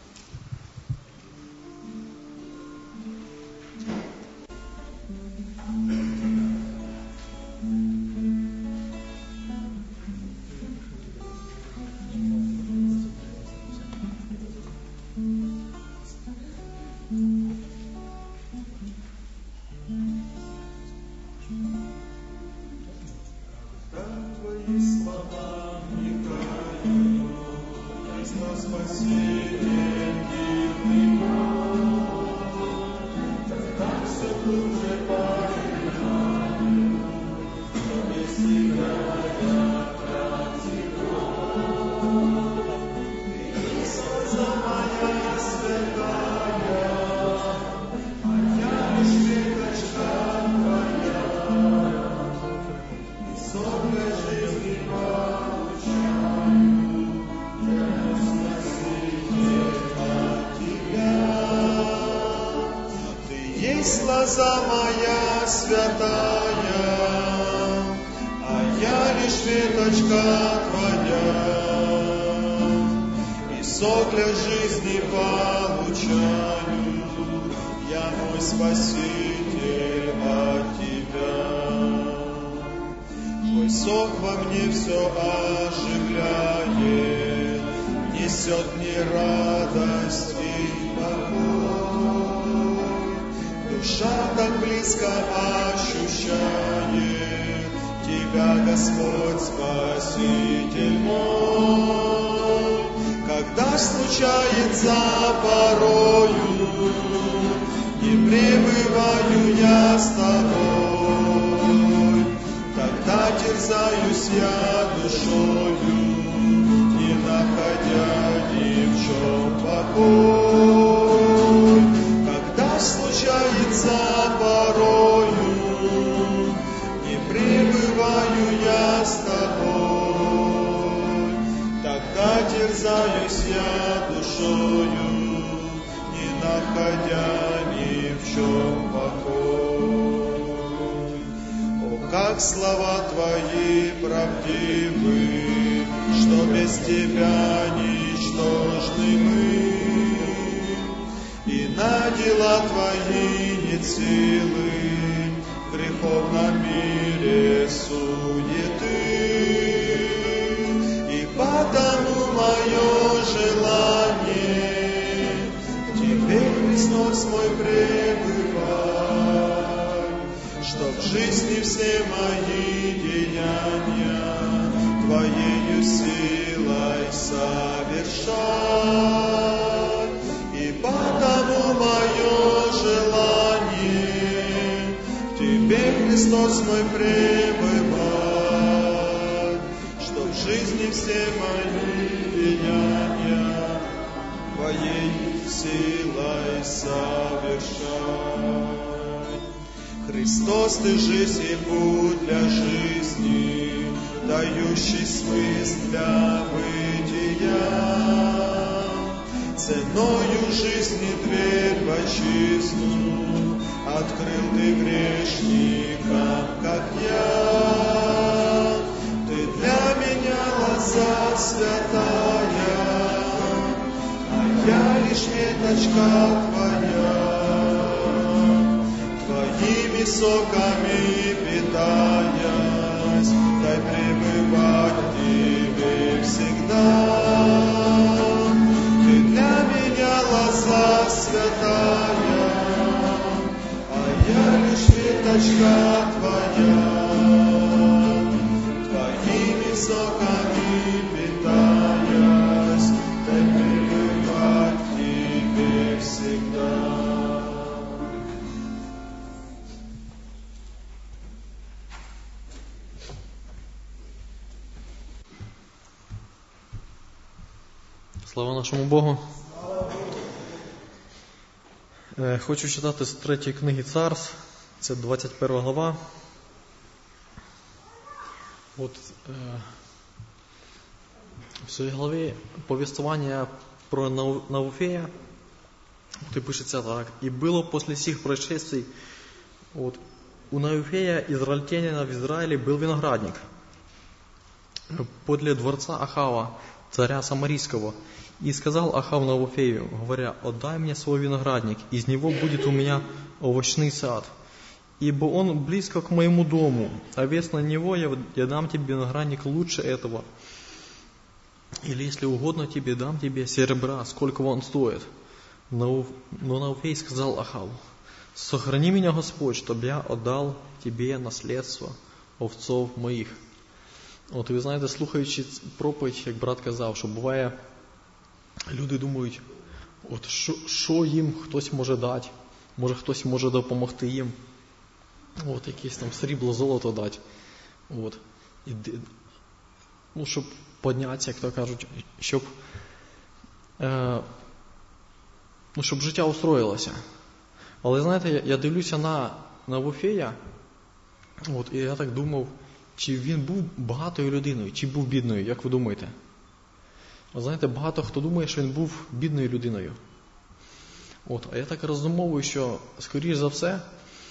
Лоза моя святая, а я лишь веточка Твоя, и сок для жизни получаю, я мой Спаситель от Тебя. Твой сок во мне все оживляет, несет мне радость и покой. Душа так близко ощущает Тебя, Господь, Спаситель мой. Когда случается порою, не пребываю я с Тобой, тогда терзаюсь я душою, не находя ни в чем покой. Когда случается порою, не пребываю я с Тобой, тогда терзаюсь я душою, не находя ни в чем покой. О, как слова Твои правдивы, что без Тебя ничтожны мы, и на дела Твои нет силы, в греховном мире суеты. И потому мое желание к Тебе, Христос мой, пребывать, чтоб в жизни все мои деяния Твоею силой совершать. И потому мое желание к Тебе, Христос мой, пребывать, чтоб в жизни все мои деяния Твоей силой совершай. Христос, Ты жизнь и путь для жизни, дающий смысл для бытия. Ценою жизни дверь в отчизну открыл Ты грешникам, как я. Ты для меня лоза святая, а я лишь веточка Твоя. Твоими соками питаясь, дай пребывать в Тебе всегда. Ты для меня лоза святая, а я лишь веточка Твоя. Твоими соками питаясь, дай пребывать в Тебе всегда. Слава нашому Богу. Хочу читати з 3 книги Царств, це 21 глава. В цій главі повествування про Навуфея, тут пишеться так. «И было после сих происшествий, у Навуфея, израильтянина в Израиле, был виноградник подле дворца Ахава, царя Самарийского. И сказал Ахав Навуфею, говоря: отдай мне свой виноградник, из него будет у меня овощный сад, ибо он близко к моему дому, а вес на него я дам тебе виноградник лучше этого. Или, если угодно тебе, дам тебе серебра, сколько он стоит. Но Навуфей сказал Ахаву: сохрани меня, Господь, чтобы я отдал тебе наслідство овцов моїх». От ви знаєте, слухаючи проповідь, як брат казав, що буває, люди думають, от що їм хтось може дати, може хтось може допомогти їм, от якесь там срібло, золото дати, от, і, ну, щоб піднятися, як то кажуть, щоб життя устроїлося. Але знаєте, я дивлюся на Навуфея, от, і я так думав, чи він був багатою людиною, чи був бідною, як ви думаєте? Ви знаєте, багато хто думає, що він був бідною людиною. От, а я так роздумовую, що, скоріш за все,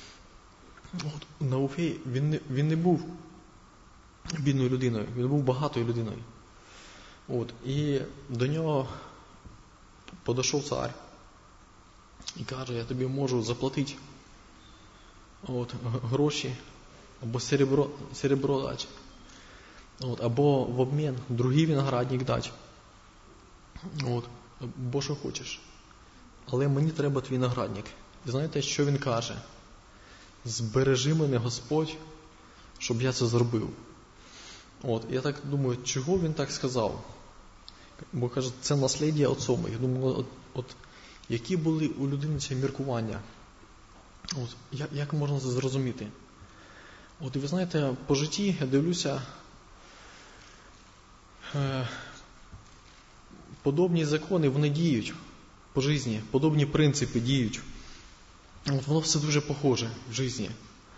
Навуфей, він не був бідною людиною, він був багатою людиною. От, і до нього подійшов цар і каже: я тобі можу заплатити гроші, або серебро дати, або в обмін другий виноградник дати, або що хочеш. Але мені треба твій виноградник. І знаєте, що він каже? Збережи мене, Господь, щоб я це зробив. Я так думаю, чого він так сказав? Бо, каже, це наслідя отцом. Я думаю, які були у людини ці міркування? Як можна це зрозуміти? І ви знаєте, по житті я дивлюся, подобні закони, вони діють по житті, подобні принципи діють. Воно все дуже похоже в житті.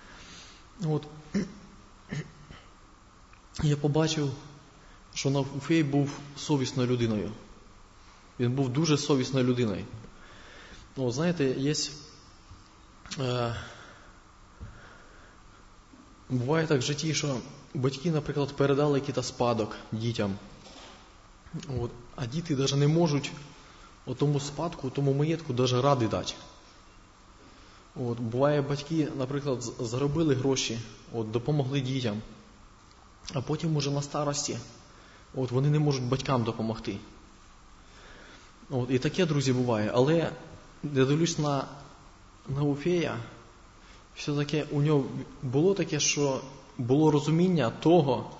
Я побачив, що Навуфей був совісною людиною. Він був дуже совісною людиною. Знаєте, є... Буває так в житті, що батьки, наприклад, передали якийсь спадок дітям. А діти навіть не можуть тому спадку, тому маєтку навіть ради дати. Буває, батьки, наприклад, заробили гроші, допомогли дітям, а потім уже на старості вони не можуть батькам допомогти. І таке, друзі, буває. Але я дивлюсь на Навуфея, все-таки у нього було таке, що було розуміння того,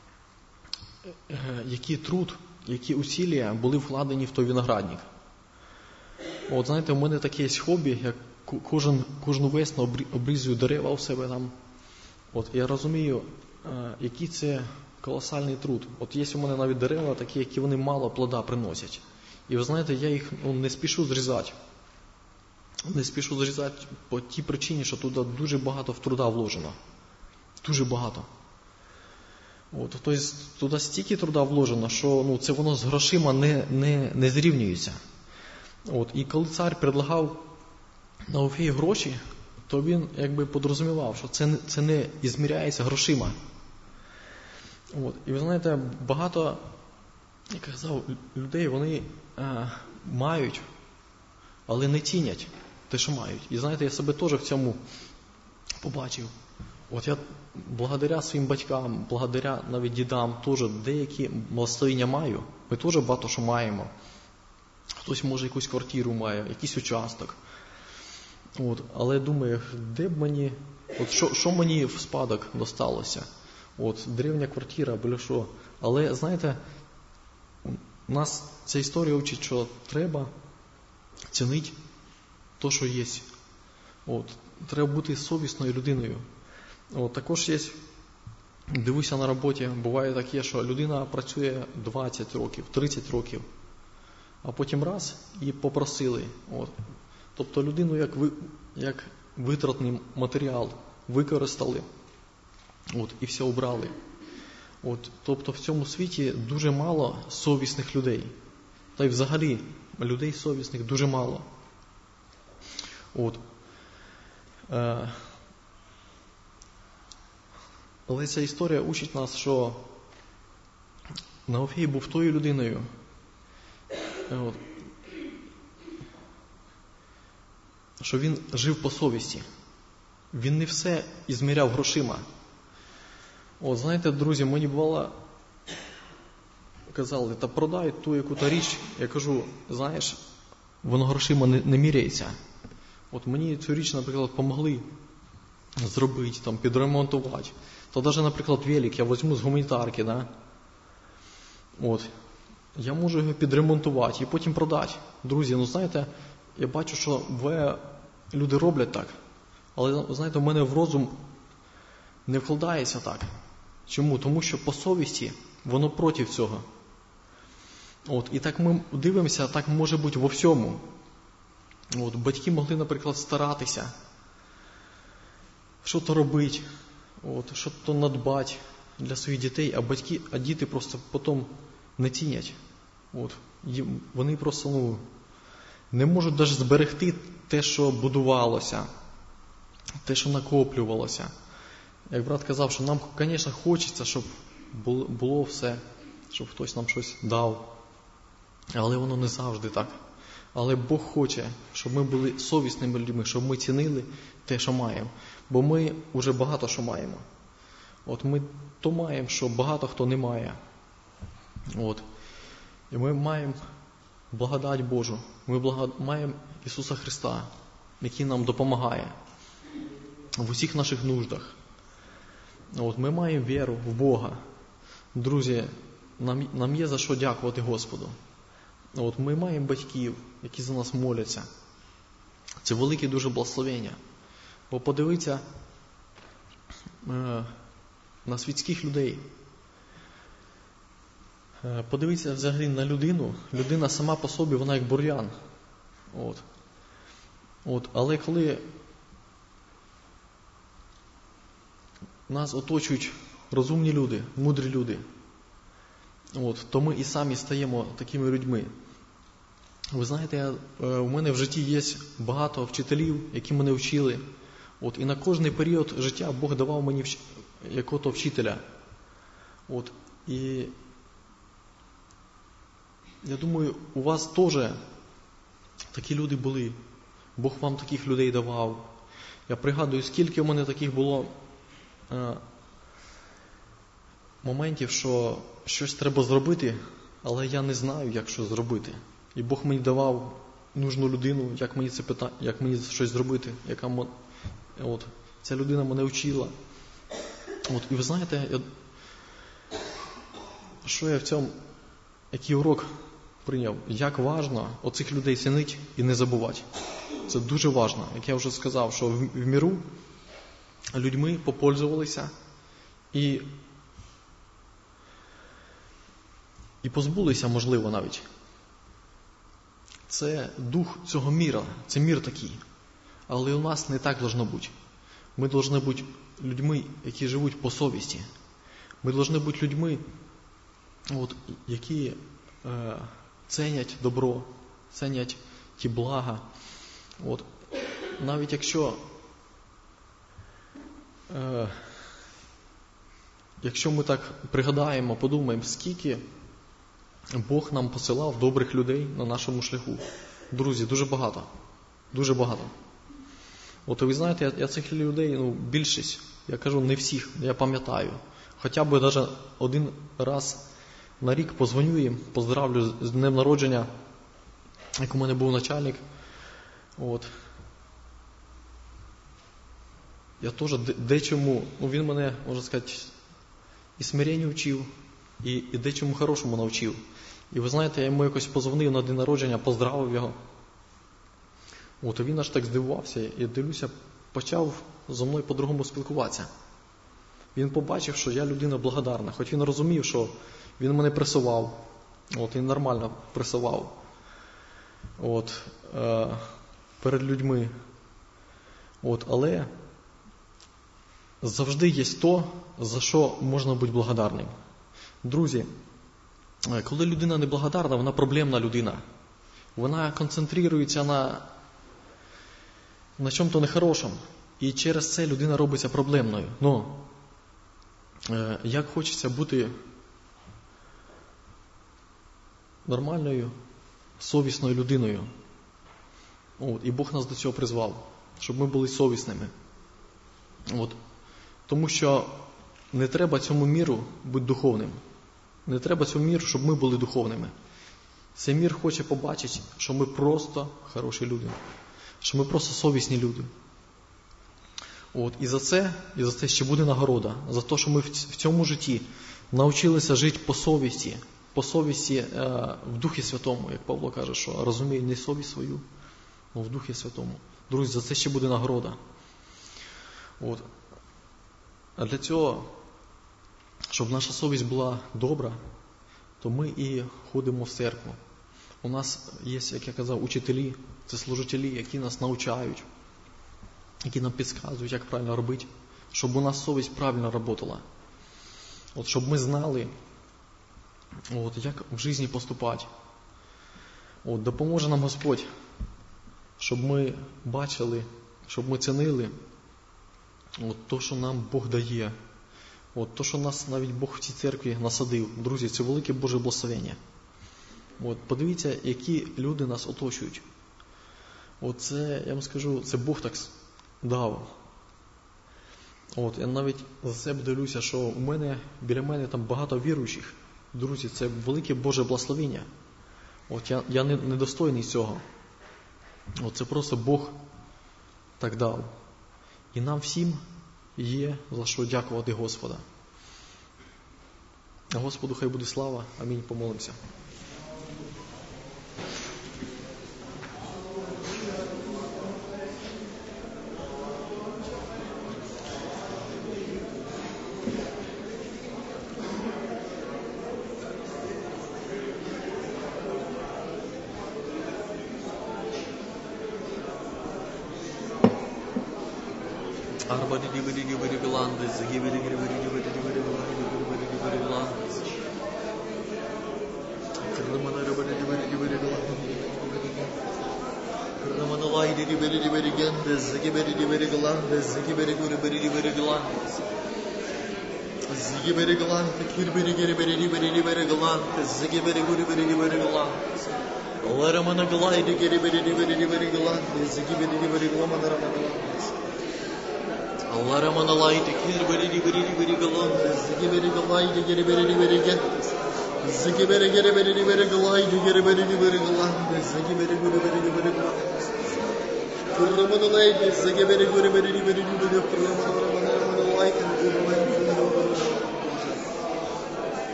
який труд, які усилля були вкладені в той виноградник. Знаєте, у мене таке є хобі, як кожну весну обрізую дерева у себе там. Я розумію, який це колосальний труд. Є у мене навіть дерева такі, які вони мало плода приносять. І ви знаєте, я їх не спішу зрізати. Не спішу зрізати по тій причині, що туди дуже багато труда вложено. Дуже багато. Тобто туди стільки труда вложено, що це воно з грошима не зрівнюється. І коли цар предлагав Науфею гроші, то він якби подрозумівав, що це не ізміряється грошима. І ви знаєте, багато, як я казав, людей, вони мають, але не цінять те, що мають. І знаєте, я себе теж в цьому побачив. Я благодаря своїм батькам, благодаря навіть дідам, теж деякі благословення маю. Ми теж багато що маємо. Хтось, може, якусь квартиру має, якийсь участок. Але думаю, де б мені, що мені в спадок досталося? Древня квартира, або що. Але, знаєте, нас ця історія вчить, що треба цінити те, що є. Треба бути совісною людиною. Також є, дивуся на роботі, буває таке, що людина працює 20 років, 30 років, а потім раз і попросили. Тобто людину як витратний матеріал використали і все убрали. Тобто в цьому світі дуже мало совісних людей. Та й взагалі людей совісних дуже мало. Але ця історія учить нас, що Науфей був тою людиною, що він жив по совісті. Він не все ізміряв грошима. Знаєте, друзі, мені бувало, казали, та продай ту яку-то річ. Я кажу, знаєш, воно грошима не міряється. Мені цю річ, наприклад, помогли зробити, підремонтувати. То навіть, наприклад, велик я візьму з гуманітарки, да? Я можу його підремонтувати і потім продати. Друзі, знаєте, я бачу, що люди роблять так. Але, знаєте, в мене в розум не вкладається так. Чому? Тому що по совісті воно проти цього. І так ми дивимося, так може бути во всьому. Батьки могли, наприклад, старатися, що-то робити, що-то надбати для своїх дітей, а діти просто потім не цінять. Вони просто не можуть навіть зберегти те, що будувалося, те, що накоплювалося. Як брат казав, що нам, звісно, хочеться, щоб було все, щоб хтось нам щось дав. Але воно не завжди так. Але Бог хоче, щоб ми були совісними людьми, щоб ми цінили те, що маємо. Бо ми вже багато що маємо. Ми то маємо, що багато хто не має. І ми маємо благодать Божу. Ми маємо Ісуса Христа, який нам допомагає в усіх наших нуждах. Ми маємо віру в Бога. Друзі, нам є за що дякувати Господу. Ми маємо батьків, які за нас моляться. Це велике дуже благословення. Бо подивіться на світських людей. Подивіться взагалі на людину. Людина сама по собі, вона як бур'ян. Але коли нас оточують розумні люди, мудрі люди, то ми і самі стаємо такими людьми. Ви знаєте, у мене в житті є багато вчителів, які мене вчили. І на кожний період життя Бог давав мені якого-то вчителя. І я думаю, у вас теж такі люди були. Бог вам таких людей давав. Я пригадую, скільки у мене таких було моментів, що щось треба зробити, але я не знаю, як що зробити. І Бог мені давав нужну людину, як мені щось зробити, ця людина мене вчила. І ви знаєте, що я в цьому, який урок прийняв? Як важно оцих людей цінити і не забувати. Це дуже важно. Як я вже сказав, що в миру людьми попользувалися і позбулися, можливо, навіть. це дух цього міра, це мір такий. Але у нас не так должно бути. Ми повинні бути людьми, які живуть по совісті. Ми повинні бути людьми, які ценять добро, ценять ті блага. Навіть якщо ми так пригадаємо, подумаємо, скільки Бог нам посилав добрих людей на нашому шляху. Друзі, дуже багато. Дуже багато. Ви знаєте, я цих людей, більшість, я кажу, не всіх, я пам'ятаю. Хоча б навіть один раз на рік позвоню їм, поздравлю з днем народження, як у мене був начальник. Я теж дечому, він мене, можна сказати, і смиренню вчив, і дечому хорошому навчив. І ви знаєте, я йому якось позвонив на день народження, поздравив його. І він аж так здивувався, і дивлюся, почав зі мною по-другому спілкуватися. Він побачив, що я людина благодарна, хоч він розумів, що він мене пресував, він нормально пресував перед людьми. Але завжди є то, за що можна бути благодарним. Друзі, коли людина неблагодарна, вона проблемна людина. Вона концентрується на чому-то нехорошому. І через це людина робиться проблемною. Як хочеться бути нормальною, совісною людиною. І Бог нас до цього призвав, щоб ми були совісними. Тому що не треба цьому міру бути духовним. Не треба цьому міру, щоб ми були духовними. Цей мір хоче побачити, що ми просто хороші люди. Що ми просто совісні люди. І за це ще буде нагорода. За те, що ми в цьому житті навчилися жити по совісті в Духі Святому, як Павло каже, що розуміє не совість свою, але в Духі Святому. Друзі, за це ще буде нагорода. А для цього, щоб наша совість була добра, то ми і ходимо в церкву. У нас є, як я казав, учителі, це служителі, які нас навчають, які нам підказують, як правильно робити, щоб у нас совість правильно працювала. Щоб ми знали, як в житті поступати. Допоможе нам Господь, щоб ми бачили, щоб ми цінили то, що нам Бог дає. То, що нас навіть Бог в цій церкві насадив. Друзі, це велике Боже благословення. Подивіться, які люди нас оточують. Це, я вам скажу, це Бог так дав. Я навіть за себе дивлюся, що біля мене там багато віруючих. Друзі, це велике Боже благословення. Я недостойний цього. Це просто Бог так дав. І нам всім є за що дякувати Господа. Господу хай буде слава. Амінь. Помолимося.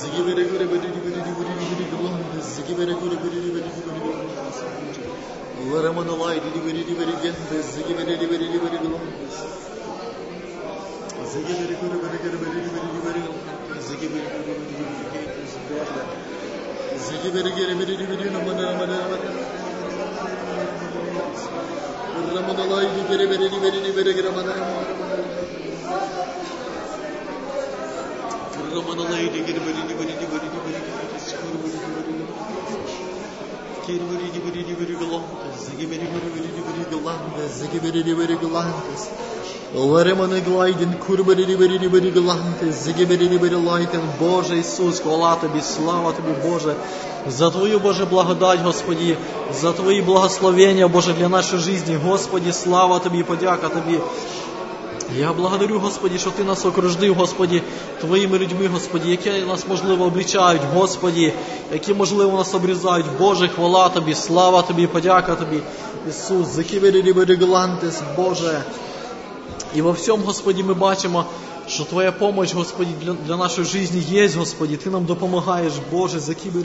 Боже Ісус, хвала Тобі, слава Тобі, Боже, за Твою, Боже, благодать, Господи, за Твої благословення, Боже, для нашої житті, Господи, слава Тобі, подяка Тобі. Я благодарю, Господи, що Ти нас окружив, Господи, Твоїми людьми, Господи, які нас, можливо, обличають, Господи, які, можливо, нас обрізають. Боже, хвала Тобі, слава Тобі, подяка Тобі, Ісус, Боже. І во всьому, Господи, ми бачимо, що Твоя помощь, Господи, для нашої житті є, Господи. Ти нам допомагаєш, Боже,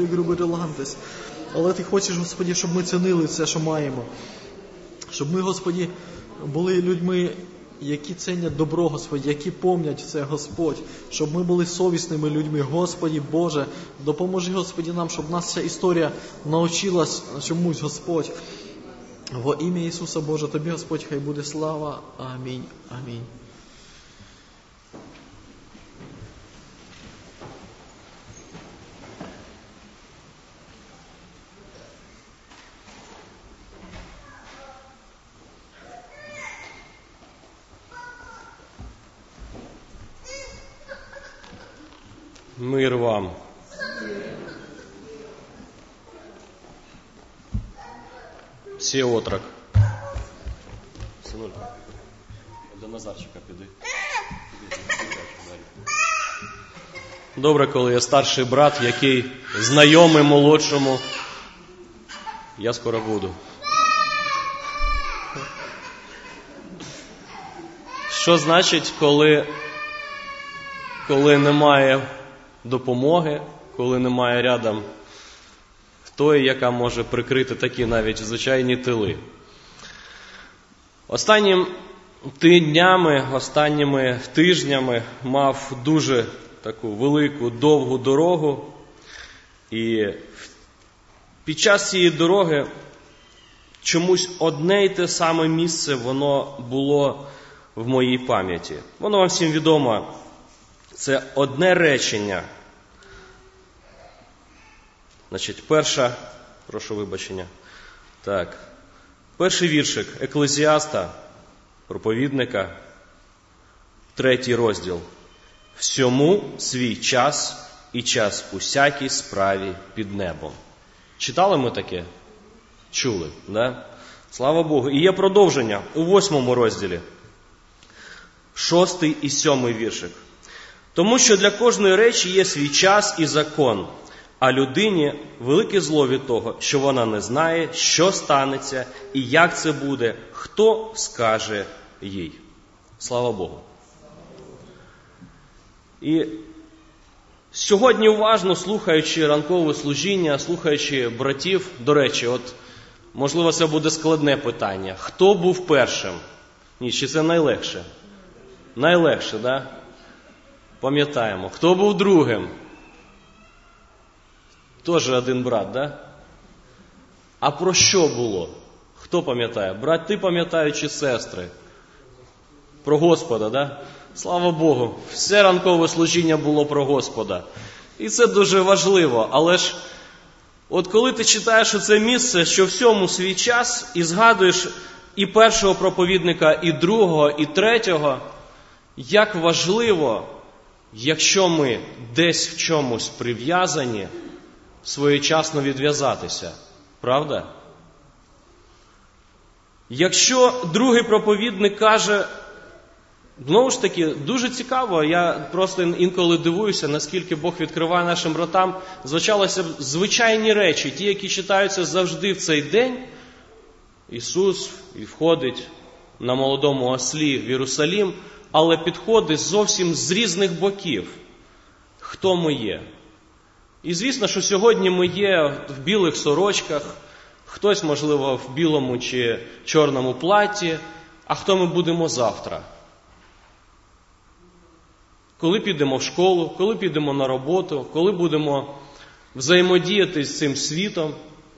але Ти хочеш, Господи, щоб ми цінили все, що маємо. Щоб ми, Господи, були людьми, які цінять добро, Господи, які помнять це, Господь. Щоб ми були совісними людьми, Господи, Боже. Допоможи, Господи, нам, щоб нас ця історія навчилась чомусь, Господь. Во ім'я Ісуса, Боже, Тобі, Господь, хай буде слава. Амінь. Амінь. Мир вам. Всі отрок. Синулька, до Назарчика піди. Добре, коли є старший брат, який знайомий молодшому. Я скоро буду. Що значить, коли немає допомоги, коли немає рядом тої, яка може прикрити такі навіть звичайні тили. Останніми днями, останніми тижнями мав дуже таку велику, довгу дорогу. І під час цієї дороги чомусь одне й те саме місце, воно було в моїй пам'яті. Воно вам всім відомо. Це одне речення. Значить, прошу вибачення. Так. Перший віршик Еклезіаста, проповідника, 3 розділ. Всьому свій час і час усякій справі під небом. Читали ми таке? Чули, да? Слава Богу. І є продовження у 8 розділі. 6 і 7 віршик. Тому що для кожної речі є свій час і закон, а людині велике зло від того, що вона не знає, що станеться і як це буде, хто скаже їй. Слава Богу. І сьогодні уважно, слухаючи ранкове служіння, слухаючи братів, до речі, можливо, це буде складне питання. Хто був першим? Ні, чи це найлегше? Найлегше, так? Да? Пам'ятаємо. Хто був другим? Теж один брат, да? А про що було? Хто пам'ятає? Брати пам'ятають чи сестри? Про Господа, да? Слава Богу, все ранкове служіння було про Господа. І це дуже важливо. Але ж, коли ти читаєш оце місце, що всьому свій час, і згадуєш і першого проповідника, і другого, і третього, як важливо, якщо ми десь в чомусь прив'язані, своєчасно відв'язатися. Правда? Якщо другий проповідник каже, знову ж таки, дуже цікаво, я просто інколи дивуюся, наскільки Бог відкриває нашим братам, звучалося звичайні речі, ті, які читаються завжди в цей день. Ісус входить на молодому ослі в Єрусалім, але підходить зовсім з різних боків. Хто ми є? І звісно, що сьогодні ми є в білих сорочках, хтось, можливо, в білому чи чорному платі, а хто ми будемо завтра? Коли підемо в школу, коли підемо на роботу, коли будемо взаємодіяти з цим світом.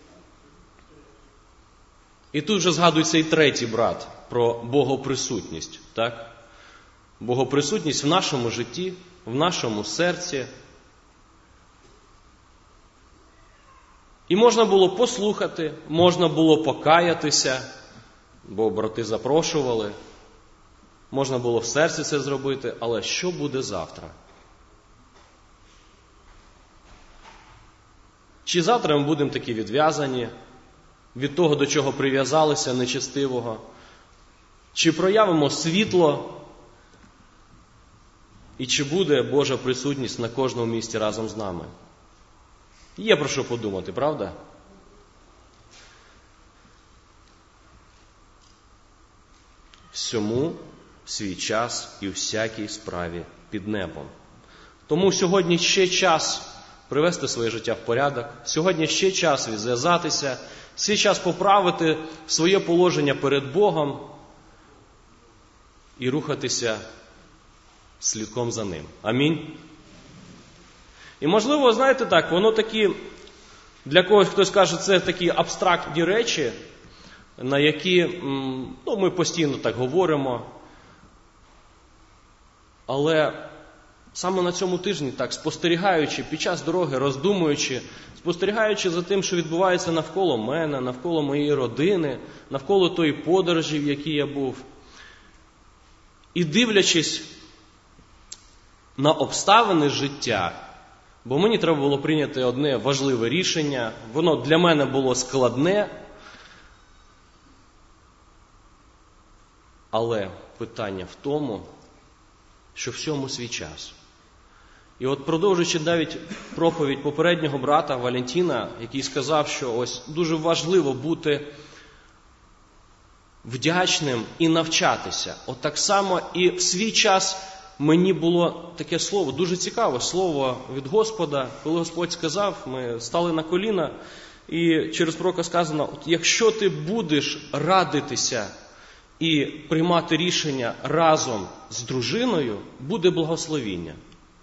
І тут вже згадується і третій брат про богоприсутність. Так? Богоприсутність в нашому житті, в нашому серці. І можна було послухати, можна було покаятися, бо брати запрошували. Можна було в серці це зробити, але що буде завтра? Чи завтра ми будемо такі відв'язані від того, до чого прив'язалися нечестивого? Чи проявимо світло? І чи буде Божа присутність на кожному місці разом з нами? Є про що подумати, правда? Всьому свій час і всякій справі під небом. Тому сьогодні ще час привести своє життя в порядок, сьогодні ще час відв'язатися, ще час поправити своє положення перед Богом і рухатися слідком за Ним. Амінь. І можливо, знаєте так, воно такі, для когось хтось каже, це такі абстрактні речі, на які ми постійно так говоримо. Але саме на цьому тижні, так, спостерігаючи під час дороги, роздумуючи, спостерігаючи за тим, що відбувається навколо мене, навколо моєї родини, навколо тої подорожі, в якій я був, і дивлячись на обставини життя, бо мені треба було прийняти одне важливе рішення, воно для мене було складне, але питання в тому, що всьому свій час. І от продовжуючи навіть проповідь попереднього брата Валентина, який сказав, що ось дуже важливо бути вдячним і навчатися. От так само і в свій час мені було таке слово, дуже цікаве слово від Господа, коли Господь сказав, ми стали на коліна, і через пророка сказано, от якщо ти будеш радитися і приймати рішення разом з дружиною, буде благословіння.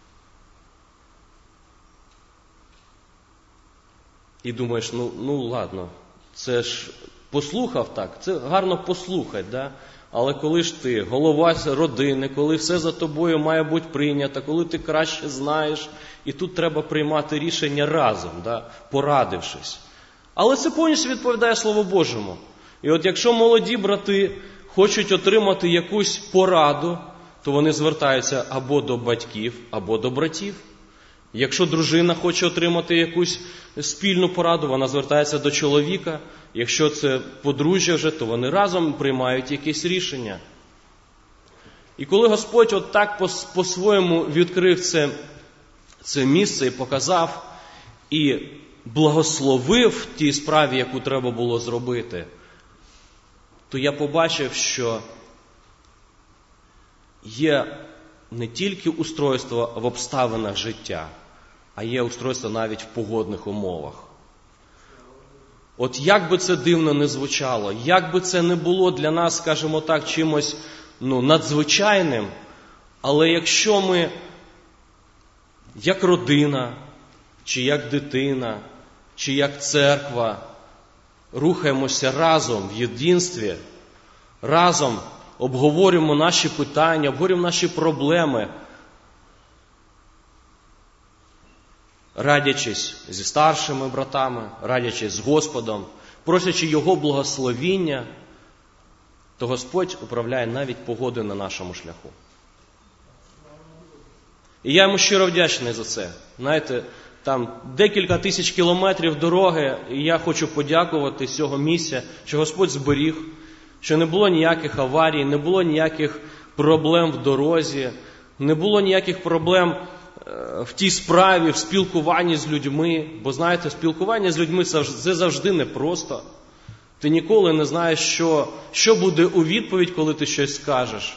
І думаєш, ну ладно, це ж послухав так, це гарно послухати, да? Але коли ж ти голова родини, коли все за тобою має бути прийнято, коли ти краще знаєш, і тут треба приймати рішення разом, да? Порадившись. Але це повністю відповідає Слову Божому. І от якщо молоді брати хочуть отримати якусь пораду, то вони звертаються або до батьків, або до братів. Якщо дружина хоче отримати якусь спільну пораду, вона звертається до чоловіка. Якщо це подружжя вже, то вони разом приймають якесь рішення. І коли Господь от так по-своєму відкрив це місце і показав, і благословив тій справі, яку треба було зробити, то я побачив, що є не тільки устройство в обставинах життя, а є устройство навіть в погодних умовах. От як би це дивно не звучало, як би це не було для нас, скажімо так, чимось надзвичайним, але якщо ми, як родина, чи як дитина, чи як церква, рухаємося разом в єдинстві, разом обговорюємо наші питання, обговорюємо наші проблеми, радячись зі старшими братами, радячись з Господом, просячи Його благословіння, то Господь управляє навіть погодою на нашому шляху. І я йому щиро вдячний за це. Знаєте, там декілька тисяч кілометрів дороги, і я хочу подякувати з цього місця, що Господь зберіг, що не було ніяких аварій, не було ніяких проблем в дорозі, не було ніяких проблем в тій справі, в спілкуванні з людьми. Бо, знаєте, спілкування з людьми – це завжди непросто. Ти ніколи не знаєш, що буде у відповідь, коли ти щось скажеш.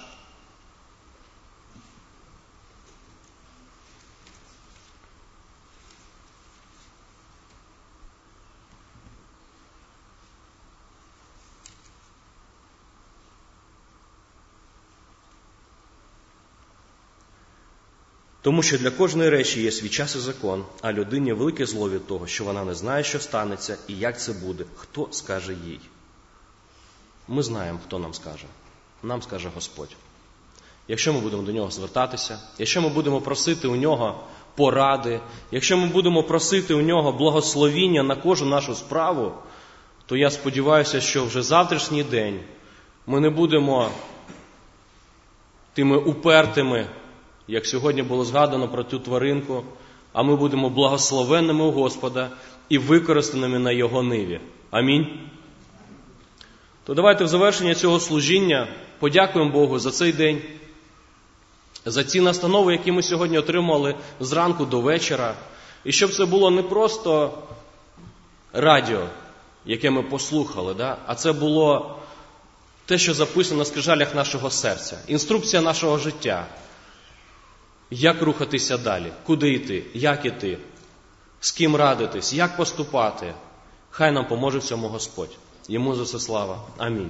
Тому що для кожної речі є свій час і закон, а людині велике зло від того, що вона не знає, що станеться і як це буде, хто скаже їй. Ми знаємо, хто нам скаже. Нам скаже Господь. Якщо ми будемо до Нього звертатися, якщо ми будемо просити у Нього поради, якщо ми будемо просити у Нього благословіння на кожну нашу справу, то я сподіваюся, що вже завтрашній день ми не будемо тими упертими, як сьогодні було згадано про ту тваринку, а ми будемо благословенними у Господа і використаними на Його ниві. Амінь. То давайте в завершення цього служіння подякуємо Богу за цей день, за ці настанови, які ми сьогодні отримали зранку до вечора. І щоб це було не просто радіо, яке ми послухали, а це було те, що записано на скрижалях нашого серця. Інструкція нашого життя. Як рухатися далі, куди йти, як іти, з ким радитись, як поступати. Хай нам поможе в цьому Господь. Йому за все слава. Амінь.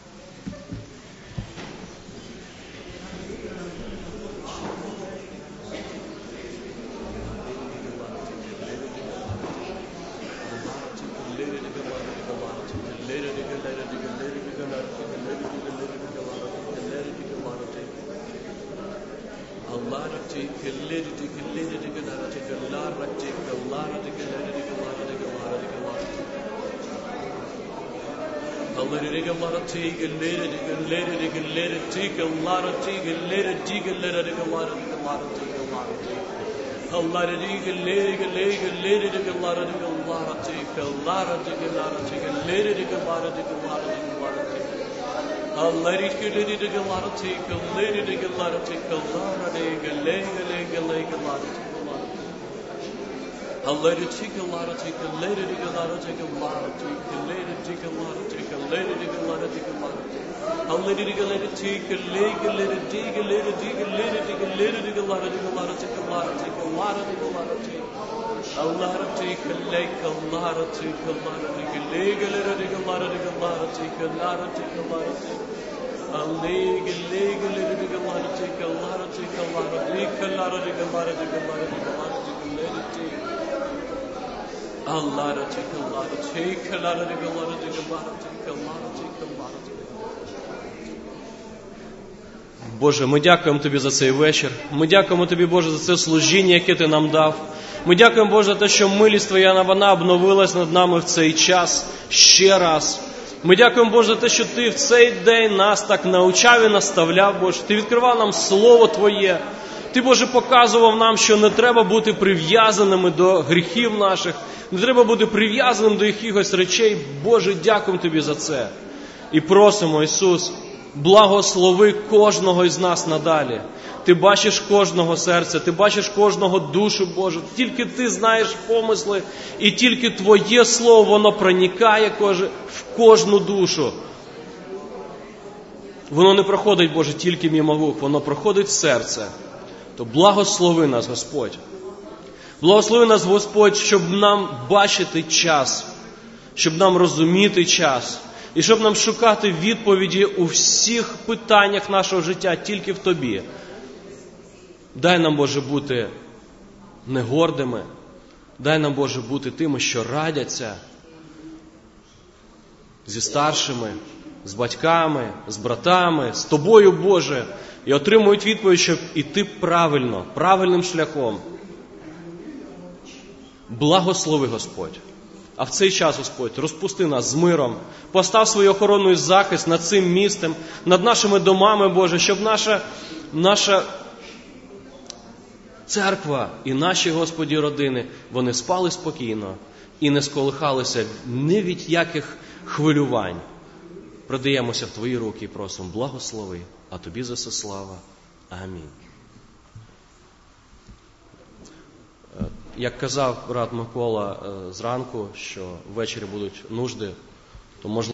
Боже, ми дякуємо Тобі за цей вечір. Ми дякуємо Тобі, Боже, за це служіння, яке Ти нам дав. Ми дякуємо, Боже, за те, що милість Твоя, вона обновилась над нами в цей час ще раз. Ми дякуємо, Боже, за те, що Ти в цей день нас так навчав і наставляв, Боже. Ти відкривав нам Слово Твоє. Ти, Боже, показував нам, що не треба бути прив'язаними до гріхів наших, не треба бути прив'язаним до якихось речей. Боже, дякуємо Тобі за це. І просимо, Ісус, благослови кожного із нас надалі. Ти бачиш кожного серця, Ти бачиш кожного душу, Боже. Тільки Ти знаєш помисли, і тільки Твоє Слово, воно проникає в кожну душу. Воно не проходить, Боже, тільки мимо вух, воно проходить в серце. То благослови нас, Господь. Благослови нас, Господь, щоб нам бачити час, щоб нам розуміти час, і щоб нам шукати відповіді у всіх питаннях нашого життя тільки в Тобі. Дай нам, Боже, бути не гордими. Дай нам, Боже, бути тими, що радяться зі старшими, з батьками, з братами, з Тобою, Боже, і отримують відповідь, щоб іти правильно, правильним шляхом. Благослови, Господь. А в цей час, Господь, розпусти нас з миром, постав свою охорону і захист над цим містом, над нашими домами, Боже, щоб наша церква і наші, Господі, родини, вони спали спокійно і не сколихалися ні від яких хвилювань. Продаємося в Твої руки і просимо, благослови, а Тобі за все слава. Амінь. Як казав брат Микола зранку, що ввечері будуть нужди, то можливо